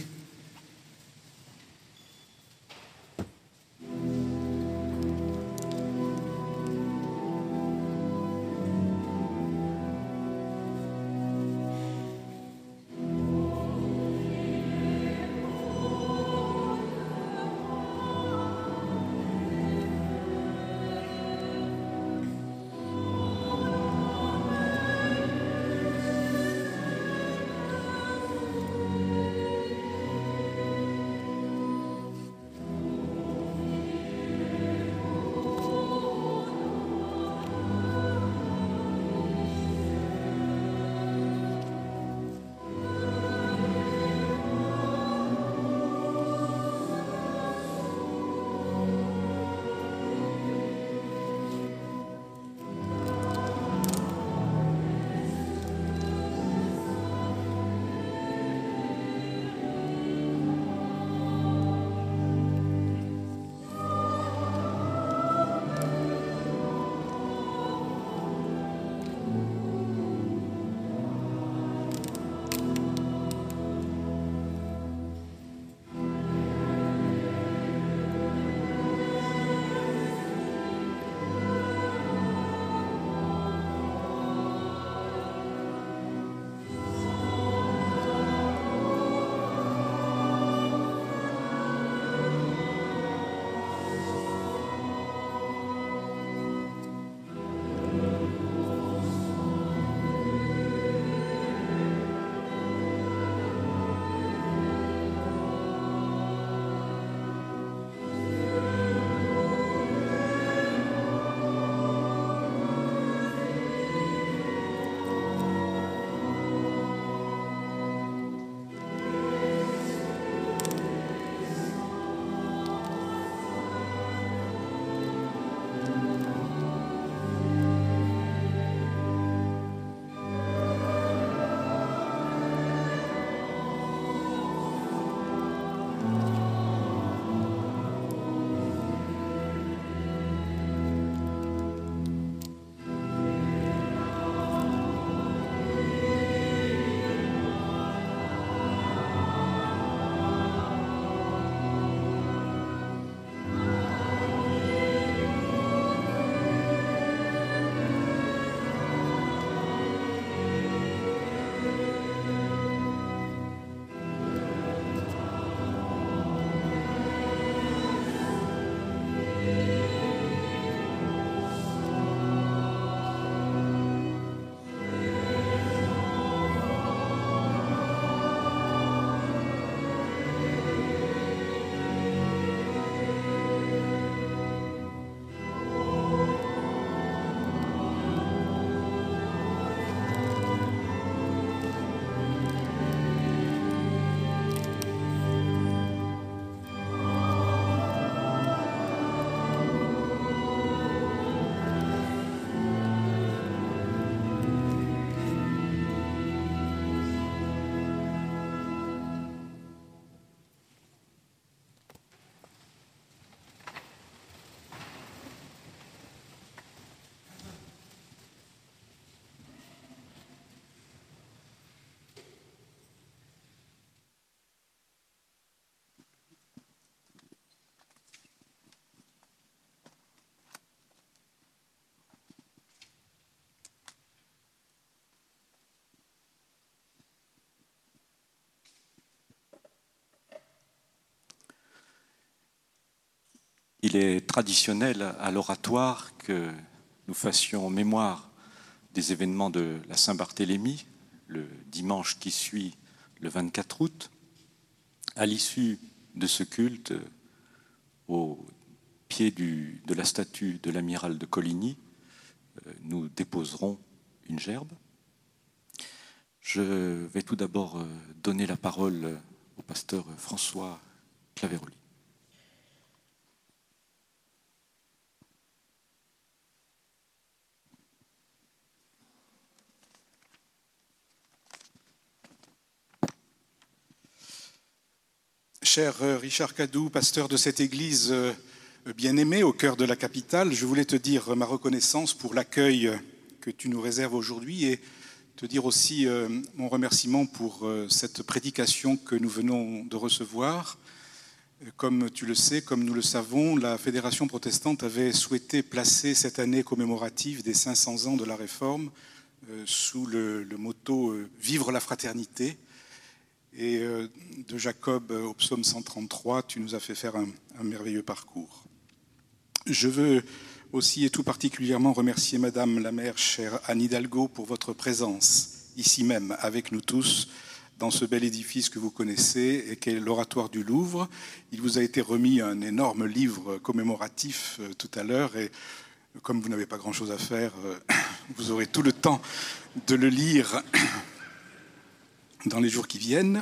Il est traditionnel à l'oratoire que nous fassions mémoire des événements de la Saint-Barthélemy, le dimanche qui suit le vingt-quatre août. À l'issue de ce culte, au pied du, de la statue de l'amiral de Coligny, nous déposerons une gerbe. Je vais tout d'abord donner la parole au pasteur François Claveroli. Cher Richard Cadou, pasteur de cette église bien-aimée au cœur de la capitale, je voulais te dire ma reconnaissance pour l'accueil que tu nous réserves aujourd'hui et te dire aussi mon remerciement pour cette prédication que nous venons de recevoir. Comme tu le sais, comme nous le savons, la Fédération protestante avait souhaité placer cette année commémorative des cinq cents ans de la Réforme euh, sous le, le motto euh, « Vivre la fraternité ». Et euh, de Jacob au psaume cent trente-trois, tu nous as fait faire un, un merveilleux parcours. Je veux aussi et tout particulièrement remercier Madame la maire, chère Anne Hidalgo, pour votre présence ici même avec nous tous, dans ce bel édifice que vous connaissez et qui est l'Oratoire du Louvre. Il vous a été remis un énorme livre commémoratif euh, tout à l'heure et comme vous n'avez pas grand-chose à faire, euh, vous aurez tout le temps de le lire dans les jours qui viennent.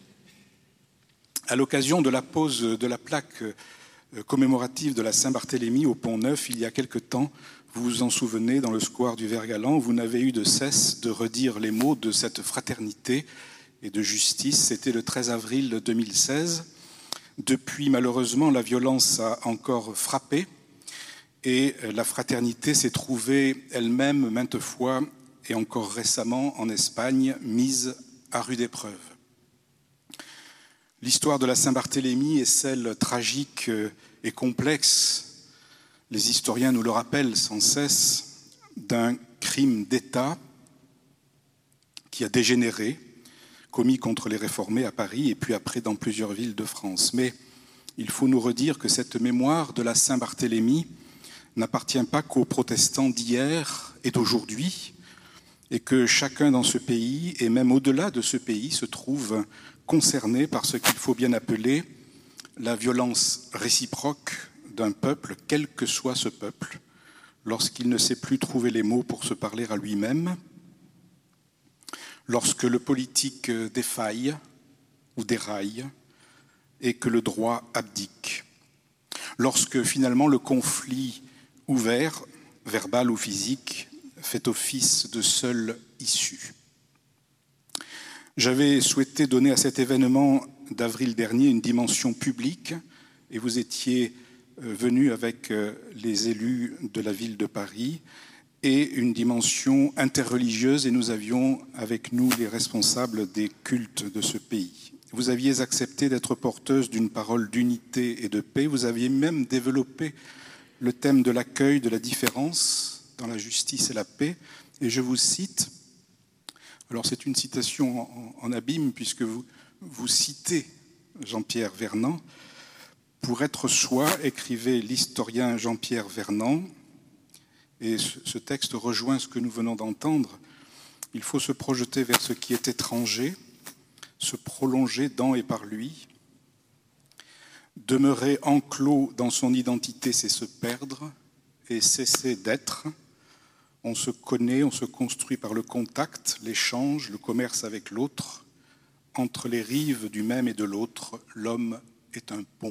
À l'occasion de la pose de la plaque euh, commémorative de la Saint-Barthélemy au Pont-Neuf, il y a quelque temps, vous vous en souvenez, dans le square du Vert-Galant, vous n'avez eu de cesse de redire les mots de cette fraternité et de justice. C'était le treize avril deux mille seize. Depuis, malheureusement, la violence a encore frappé et la fraternité s'est trouvée elle-même maintes fois et encore récemment en Espagne mise à rude épreuve. L'histoire de la Saint-Barthélemy est celle tragique et complexe, les historiens nous le rappellent sans cesse, d'un crime d'État qui a dégénéré, commis contre les réformés à Paris et puis après dans plusieurs villes de France. Mais il faut nous redire que cette mémoire de la Saint-Barthélemy n'appartient pas qu'aux protestants d'hier et d'aujourd'hui et que chacun dans ce pays et même au-delà de ce pays se trouve concerné par ce qu'il faut bien appeler la violence réciproque d'un peuple, quel que soit ce peuple, lorsqu'il ne sait plus trouver les mots pour se parler à lui-même, lorsque le politique défaille ou déraille et que le droit abdique, lorsque finalement le conflit ouvert, verbal ou physique, fait office de seule issue. J'avais souhaité donner à cet événement d'avril dernier une dimension publique et vous étiez venus avec les élus de la ville de Paris et une dimension interreligieuse et nous avions avec nous les responsables des cultes de ce pays. Vous aviez accepté d'être porteuse d'une parole d'unité et de paix. Vous aviez même développé le thème de l'accueil de la différence dans la justice et la paix. Et je vous cite, alors c'est une citation en, en abîme puisque vous, vous citez Jean-Pierre Vernant. Pour être soi, écrivait l'historien Jean-Pierre Vernant, et ce texte rejoint ce que nous venons d'entendre, il faut se projeter vers ce qui est étranger, se prolonger dans et par lui. Demeurer enclos dans son identité, c'est se perdre et cesser d'être. On se connaît, on se construit par le contact, l'échange, le commerce avec l'autre. Entre les rives du même et de l'autre, l'homme est un pont.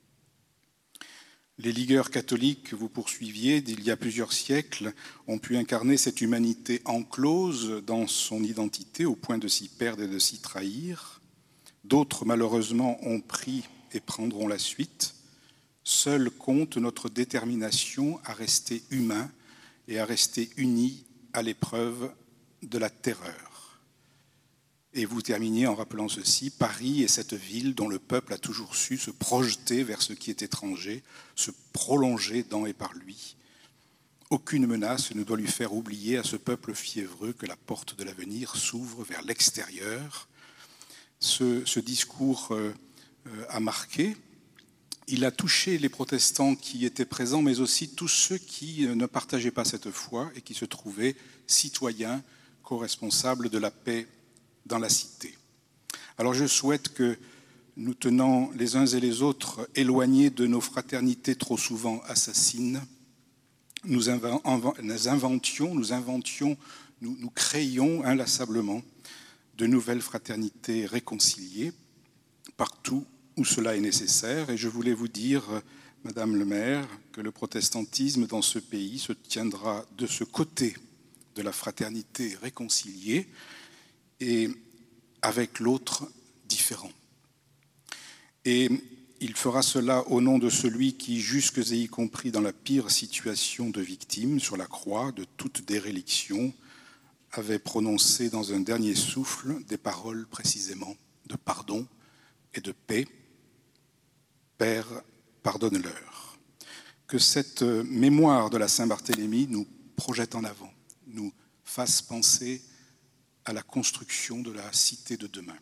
Les ligueurs catholiques que vous poursuiviez d'il y a plusieurs siècles ont pu incarner cette humanité enclose dans son identité au point de s'y perdre et de s'y trahir. D'autres, malheureusement, ont pris et prendront la suite. Seul compte notre détermination à rester humain et à rester unis à l'épreuve de la terreur. Et vous terminez en rappelant ceci, Paris est cette ville dont le peuple a toujours su se projeter vers ce qui est étranger, se prolonger dans et par lui. Aucune menace ne doit lui faire oublier à ce peuple fiévreux que la porte de l'avenir s'ouvre vers l'extérieur. Ce, ce discours euh, euh, a marqué, il a touché les protestants qui étaient présents, mais aussi tous ceux qui ne partageaient pas cette foi et qui se trouvaient citoyens, co-responsables de la paix dans la cité. Alors je souhaite que nous tenant les uns et les autres éloignés de nos fraternités trop souvent assassines, nous inventions, nous inventions, nous, nous créions inlassablement de nouvelles fraternités réconciliées partout où cela est nécessaire. Et je voulais vous dire, Madame le maire, que le protestantisme dans ce pays se tiendra de ce côté de la fraternité réconciliée et avec l'autre différent. Et il fera cela au nom de celui qui, jusque et y compris dans la pire situation de victime sur la croix de toute déréliction, avait prononcé dans un dernier souffle des paroles précisément de pardon et de paix. Père, pardonne-leur. Que cette mémoire de la Saint-Barthélemy nous projette en avant, nous fasse penser à la construction de la cité de demain.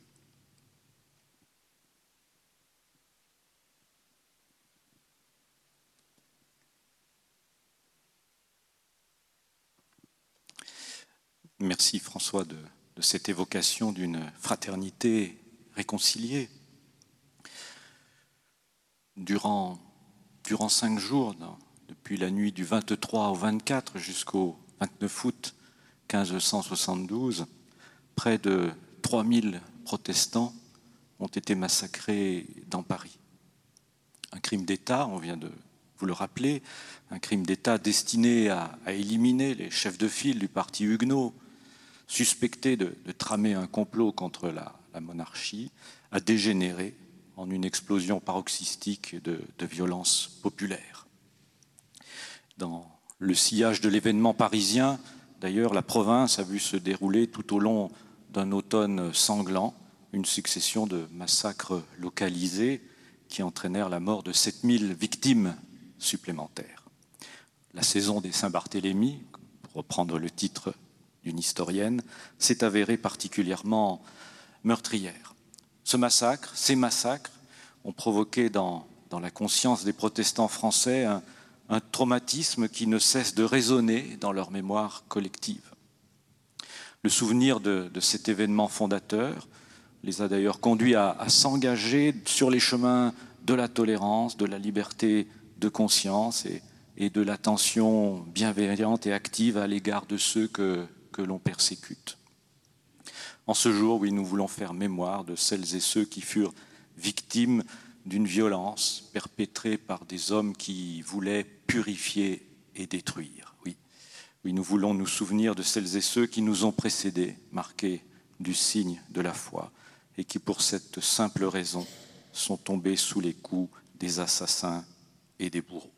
Merci François de, de cette évocation d'une fraternité réconciliée. Durant, durant cinq jours, dans, depuis la nuit du vingt-trois au vingt-quatre jusqu'au vingt-neuf août mille cinq cent soixante-douze, près de trois mille protestants ont été massacrés dans Paris. Un crime d'État, on vient de vous le rappeler, un crime d'État destiné à, à éliminer les chefs de file du parti huguenot, suspectés de, de tramer un complot contre la, la monarchie, a dégénéré en une explosion paroxystique de, de violence populaire. Dans le sillage de l'événement parisien, d'ailleurs, la province a vu se dérouler tout au long d'un automne sanglant une succession de massacres localisés qui entraînèrent la mort de sept mille victimes supplémentaires. La saison des Saint-Barthélemy, pour reprendre le titre d'une historienne, s'est avérée particulièrement meurtrière. Ce massacre, ces massacres, ont provoqué dans, dans la conscience des protestants français un, un traumatisme qui ne cesse de résonner dans leur mémoire collective. Le souvenir de, de cet événement fondateur les a d'ailleurs conduits à, à s'engager sur les chemins de la tolérance, de la liberté de conscience et, et de l'attention bienveillante et active à l'égard de ceux que, que l'on persécute. En ce jour, oui, nous voulons faire mémoire de celles et ceux qui furent victimes d'une violence perpétrée par des hommes qui voulaient purifier et détruire. Oui, oui, nous voulons nous souvenir de celles et ceux qui nous ont précédés, marqués du signe de la foi, et qui, pour cette simple raison, sont tombés sous les coups des assassins et des bourreaux.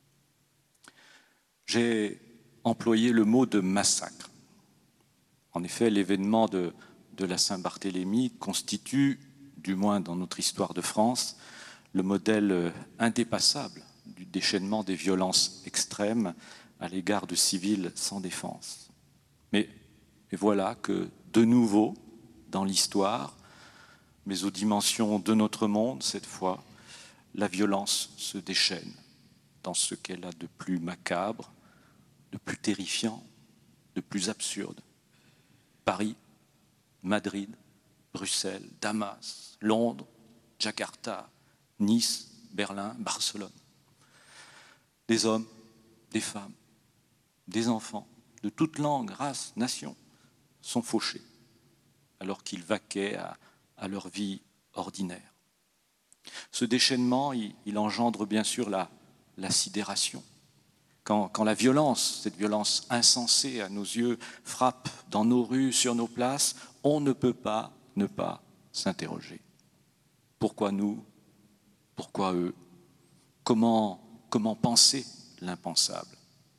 J'ai employé le mot de massacre. En effet, l'événement de, de la Saint-Barthélemy constitue, du moins dans notre histoire de France, le modèle indépassable du déchaînement des violences extrêmes à l'égard de civils sans défense. Mais, mais voilà que, de nouveau, dans l'histoire, mais aux dimensions de notre monde, cette fois, la violence se déchaîne dans ce qu'elle a de plus macabre, de plus terrifiant, de plus absurde. Paris, Madrid, Bruxelles, Damas, Londres, Jakarta, Nice, Berlin, Barcelone. Des hommes, des femmes, des enfants, de toute langue, race, nation, sont fauchés alors qu'ils vaquaient à, à leur vie ordinaire. Ce déchaînement, il, il engendre bien sûr la, la sidération. Quand, quand la violence, cette violence insensée à nos yeux, frappe dans nos rues, sur nos places, on ne peut pas ne pas s'interroger. Pourquoi nous? Pourquoi eux? Comment, comment penser l'impensable?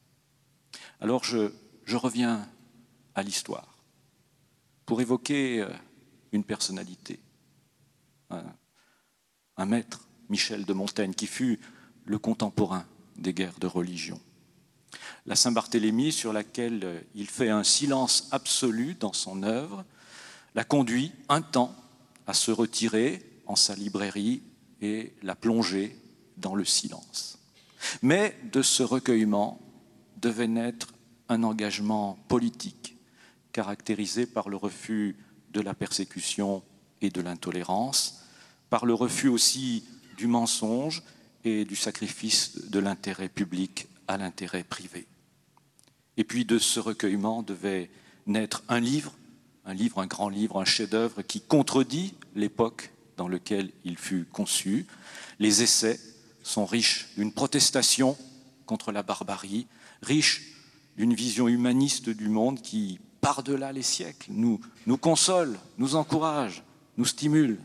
Alors je, je reviens à l'histoire pour évoquer une personnalité, un, un maître, Michel de Montaigne, qui fut le contemporain des guerres de religion. La Saint-Barthélemy, sur laquelle il fait un silence absolu dans son œuvre, la conduit un temps à se retirer en sa librairie et la plonger dans le silence. Mais de ce recueillement devait naître un engagement politique caractérisé par le refus de la persécution et de l'intolérance, par le refus aussi du mensonge et du sacrifice de l'intérêt public à l'intérêt privé. Et puis de ce recueillement devait naître un livre, un livre, un grand livre, un chef-d'œuvre qui contredit l'époque dans laquelle il fut conçu. Les essais sont riches d'une protestation contre la barbarie, riches d'une vision humaniste du monde qui, par-delà les siècles, nous, nous console, nous encourage, nous stimule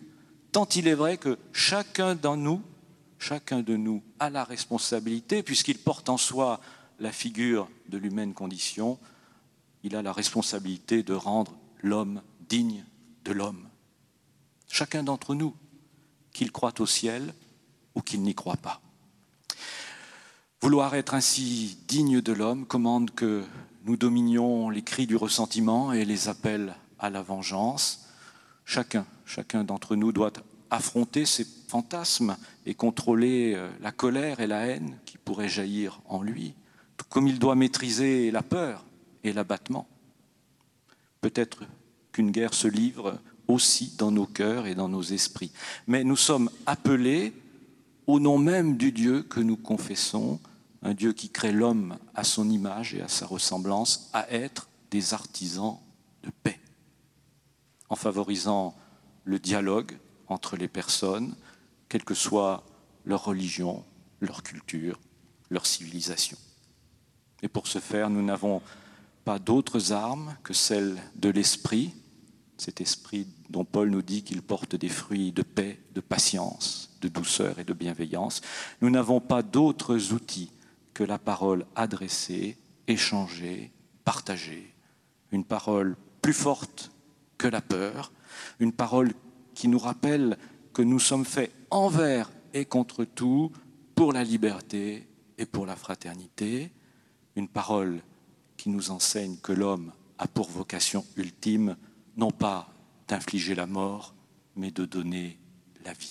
tant il est vrai que chacun d'en nous, chacun de nous a la responsabilité, puisqu'il porte en soi la figure de l'humaine condition, il a la responsabilité de rendre l'homme digne de l'homme. Chacun d'entre nous, qu'il croit au ciel ou qu'il n'y croit pas. Vouloir être ainsi digne de l'homme commande que nous dominions les cris du ressentiment et les appels à la vengeance. Chacun, chacun d'entre nous doit affronter ses fantasmes et contrôler la colère et la haine qui pourraient jaillir en lui, tout comme il doit maîtriser la peur et l'abattement. Peut-être qu'une guerre se livre aussi dans nos cœurs et dans nos esprits. Mais nous sommes appelés, au nom même du Dieu que nous confessons, un Dieu qui crée l'homme à son image et à sa ressemblance, à être des artisans de paix, en favorisant le dialogue entre les personnes, quelle que soit leur religion, leur culture, leur civilisation. Et pour ce faire, nous n'avons pas d'autres armes que celles de l'esprit, cet esprit dont Paul nous dit qu'il porte des fruits de paix, de patience, de douceur et de bienveillance. Nous n'avons pas d'autres outils que la parole adressée, échangée, partagée. Une parole plus forte que la peur, une parole qui nous rappelle que nous sommes faits envers et contre tout pour la liberté et pour la fraternité, une parole qui nous enseigne que l'homme a pour vocation ultime non pas d'infliger la mort, mais de donner la vie.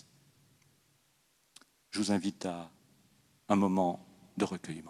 Je vous invite à un moment de recueillement.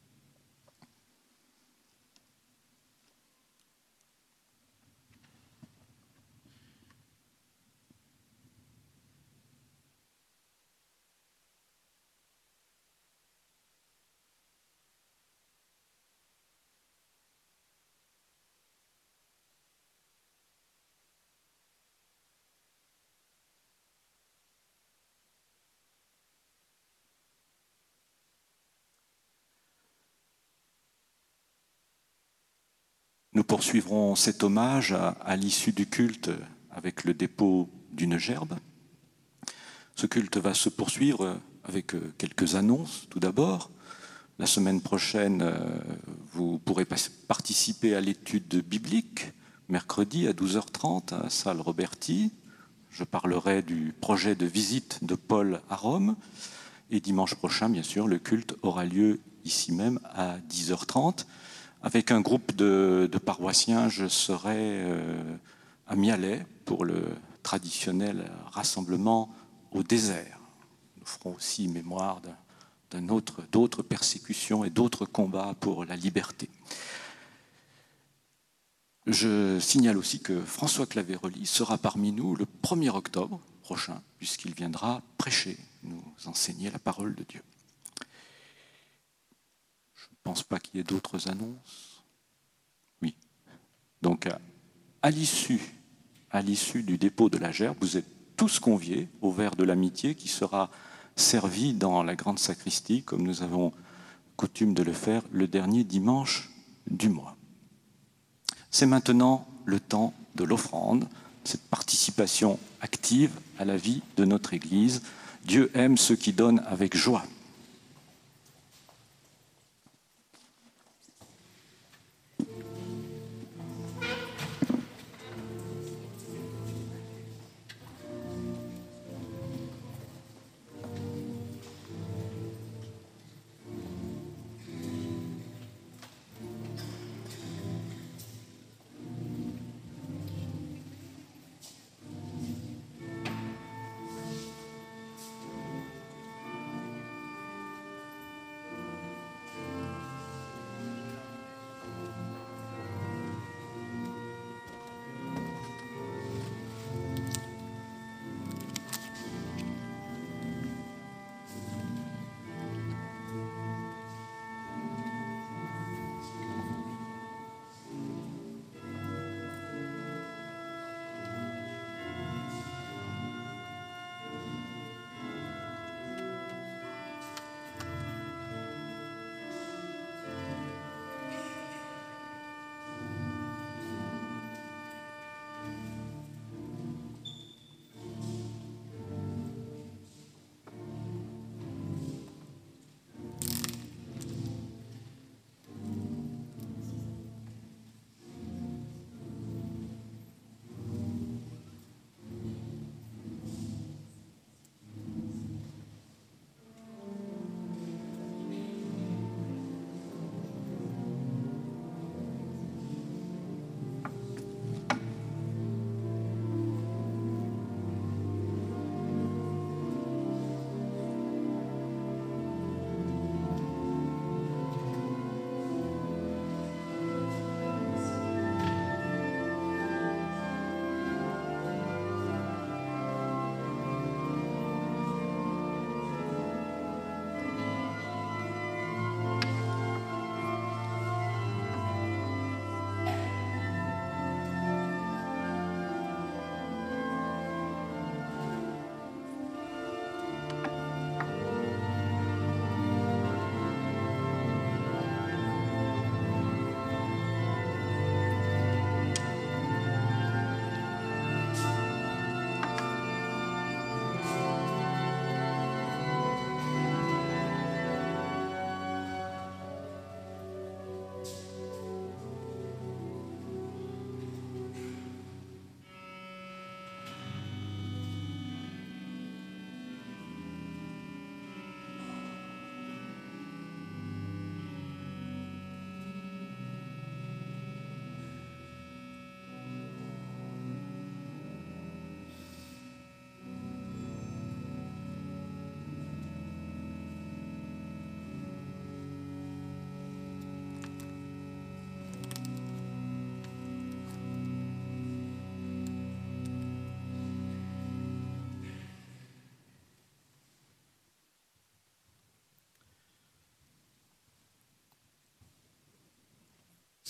Nous poursuivrons cet hommage à, à l'issue du culte avec le dépôt d'une gerbe. Ce culte va se poursuivre avec quelques annonces. Tout d'abord, la semaine prochaine, vous pourrez participer à l'étude biblique, mercredi à douze heures trente à Salle Roberti. Je parlerai du projet de visite de Paul à Rome. Et dimanche prochain, bien sûr, le culte aura lieu ici même à dix heures trente. Avec un groupe de, de paroissiens, je serai euh, à Mialet pour le traditionnel rassemblement au désert. Nous ferons aussi mémoire d'un autre, d'autres persécutions et d'autres combats pour la liberté. Je signale aussi que François Claveroli sera parmi nous le premier octobre prochain, puisqu'il viendra prêcher, nous enseigner la parole de Dieu. Je ne pense pas qu'il y ait d'autres annonces. Oui. Donc, à, à l'issue, à l'issue du dépôt de la gerbe, vous êtes tous conviés au verre de l'amitié qui sera servi dans la grande sacristie, comme nous avons coutume de le faire le dernier dimanche du mois. C'est maintenant le temps de l'offrande, cette participation active à la vie de notre Église. Dieu aime ceux qui donnent avec joie.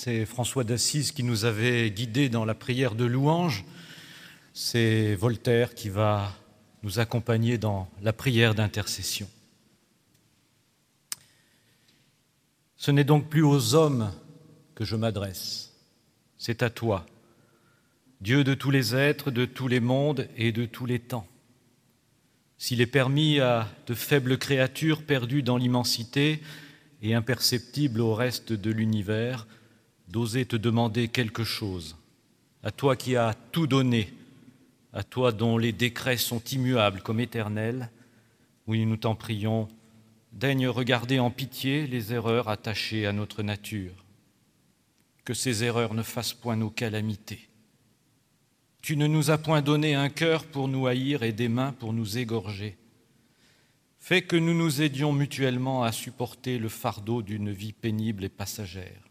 C'est François d'Assise qui nous avait guidés dans la prière de louange. C'est Voltaire qui va nous accompagner dans la prière d'intercession. Ce n'est donc plus aux hommes que je m'adresse, c'est à toi, Dieu de tous les êtres, de tous les mondes et de tous les temps. S'il est permis à de faibles créatures perdues dans l'immensité et imperceptibles au reste de l'univers d'oser te demander quelque chose, à toi qui as tout donné, à toi dont les décrets sont immuables comme éternels, oui, nous t'en prions, daigne regarder en pitié les erreurs attachées à notre nature. Que ces erreurs ne fassent point nos calamités. Tu ne nous as point donné un cœur pour nous haïr et des mains pour nous égorger. Fais que nous nous aidions mutuellement à supporter le fardeau d'une vie pénible et passagère.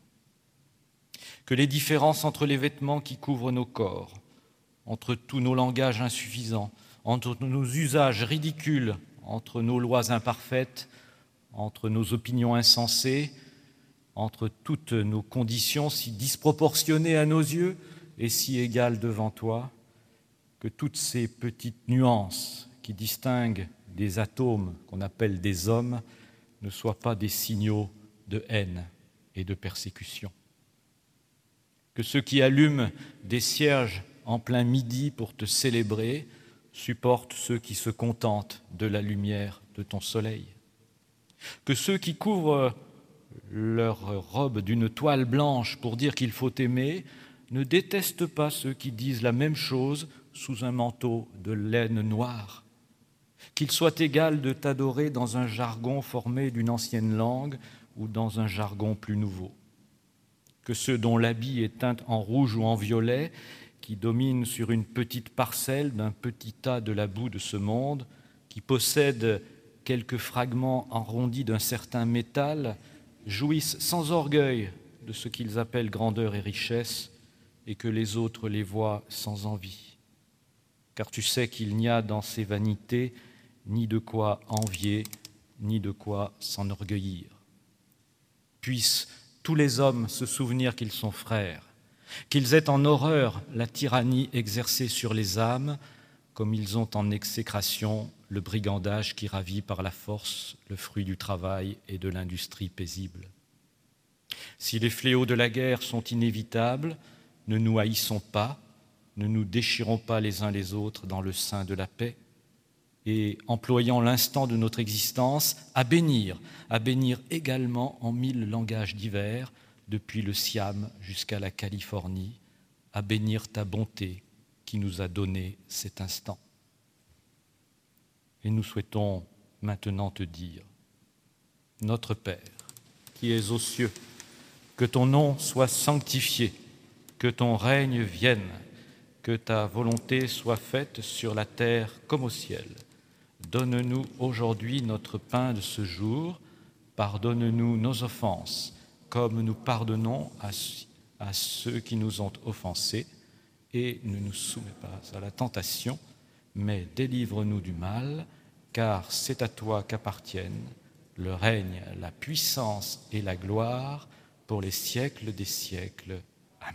Que les différences entre les vêtements qui couvrent nos corps, entre tous nos langages insuffisants, entre nos usages ridicules, entre nos lois imparfaites, entre nos opinions insensées, entre toutes nos conditions si disproportionnées à nos yeux et si égales devant toi, que toutes ces petites nuances qui distinguent des atomes qu'on appelle des hommes ne soient pas des signaux de haine et de persécution. Que ceux qui allument des cierges en plein midi pour te célébrer supportent ceux qui se contentent de la lumière de ton soleil. Que ceux qui couvrent leur robe d'une toile blanche pour dire qu'il faut aimer ne détestent pas ceux qui disent la même chose sous un manteau de laine noire. Qu'il soit égal de t'adorer dans un jargon formé d'une ancienne langue ou dans un jargon plus nouveau. Que ceux dont l'habit est teint en rouge ou en violet, qui dominent sur une petite parcelle d'un petit tas de la boue de ce monde, qui possèdent quelques fragments arrondis d'un certain métal, jouissent sans orgueil de ce qu'ils appellent grandeur et richesse, et que les autres les voient sans envie. Car tu sais qu'il n'y a dans ces vanités ni de quoi envier, ni de quoi s'enorgueillir. Puissent tous les hommes se souvenir qu'ils sont frères, qu'ils aient en horreur la tyrannie exercée sur les âmes, comme ils ont en exécration le brigandage qui ravit par la force le fruit du travail et de l'industrie paisible. Si les fléaux de la guerre sont inévitables, ne nous haïssons pas, ne nous déchirons pas les uns les autres dans le sein de la paix, et employant l'instant de notre existence à bénir, à bénir également en mille langages divers, depuis le Siam jusqu'à la Californie, à bénir ta bonté qui nous a donné cet instant. Et nous souhaitons maintenant te dire, notre Père, qui es aux cieux, que ton nom soit sanctifié, que ton règne vienne, que ta volonté soit faite sur la terre comme au ciel. Donne-nous aujourd'hui notre pain de ce jour, pardonne-nous nos offenses, comme nous pardonnons à, à ceux qui nous ont offensés, et ne nous soumets pas à la tentation, mais délivre-nous du mal, car c'est à toi qu'appartiennent le règne, la puissance et la gloire pour les siècles des siècles. Amen.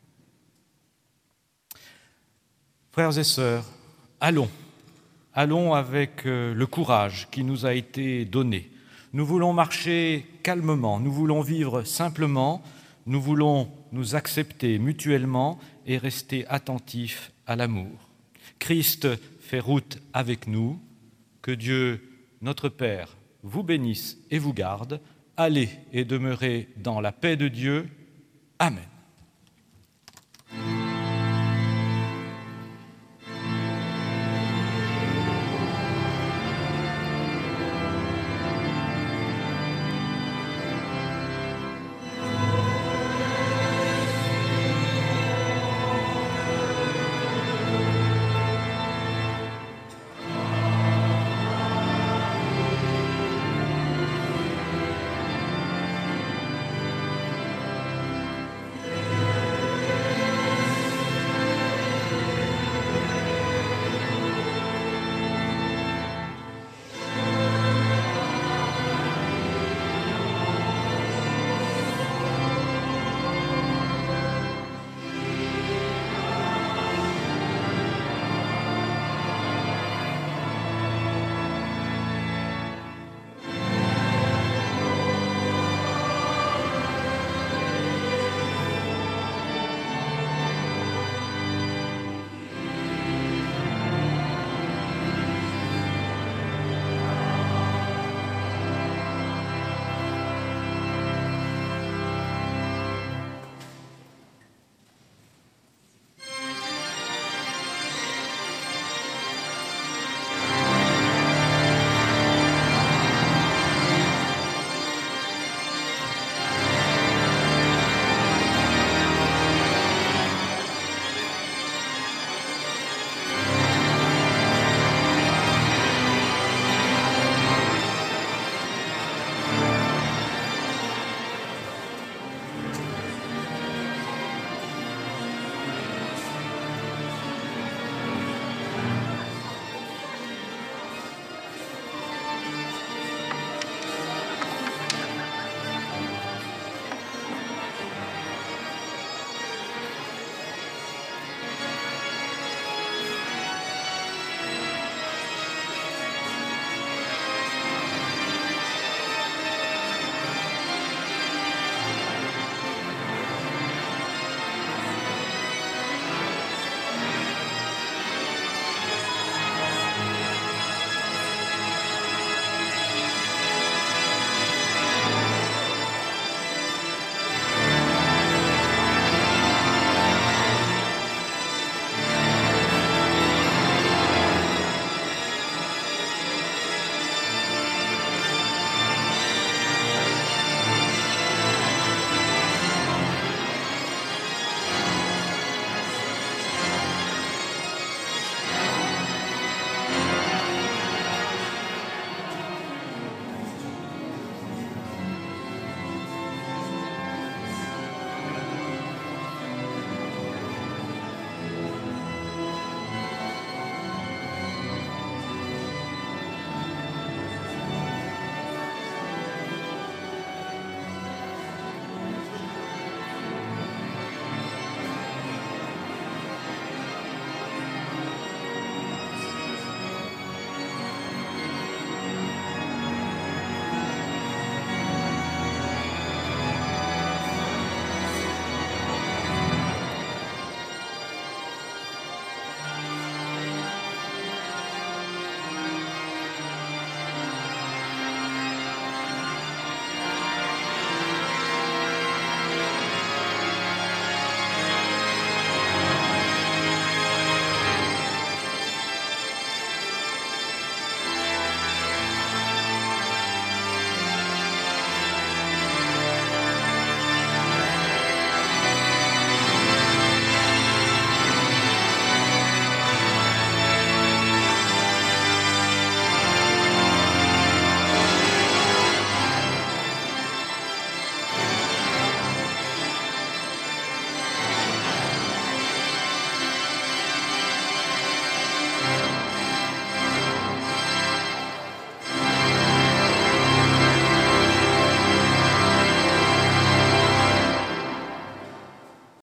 Frères et sœurs, allons, allons avec le courage qui nous a été donné. Nous voulons marcher calmement, nous voulons vivre simplement, nous voulons nous accepter mutuellement et rester attentifs à l'amour. Christ fait route avec nous, que Dieu, notre Père, vous bénisse et vous garde. Allez et demeurez dans la paix de Dieu. Amen.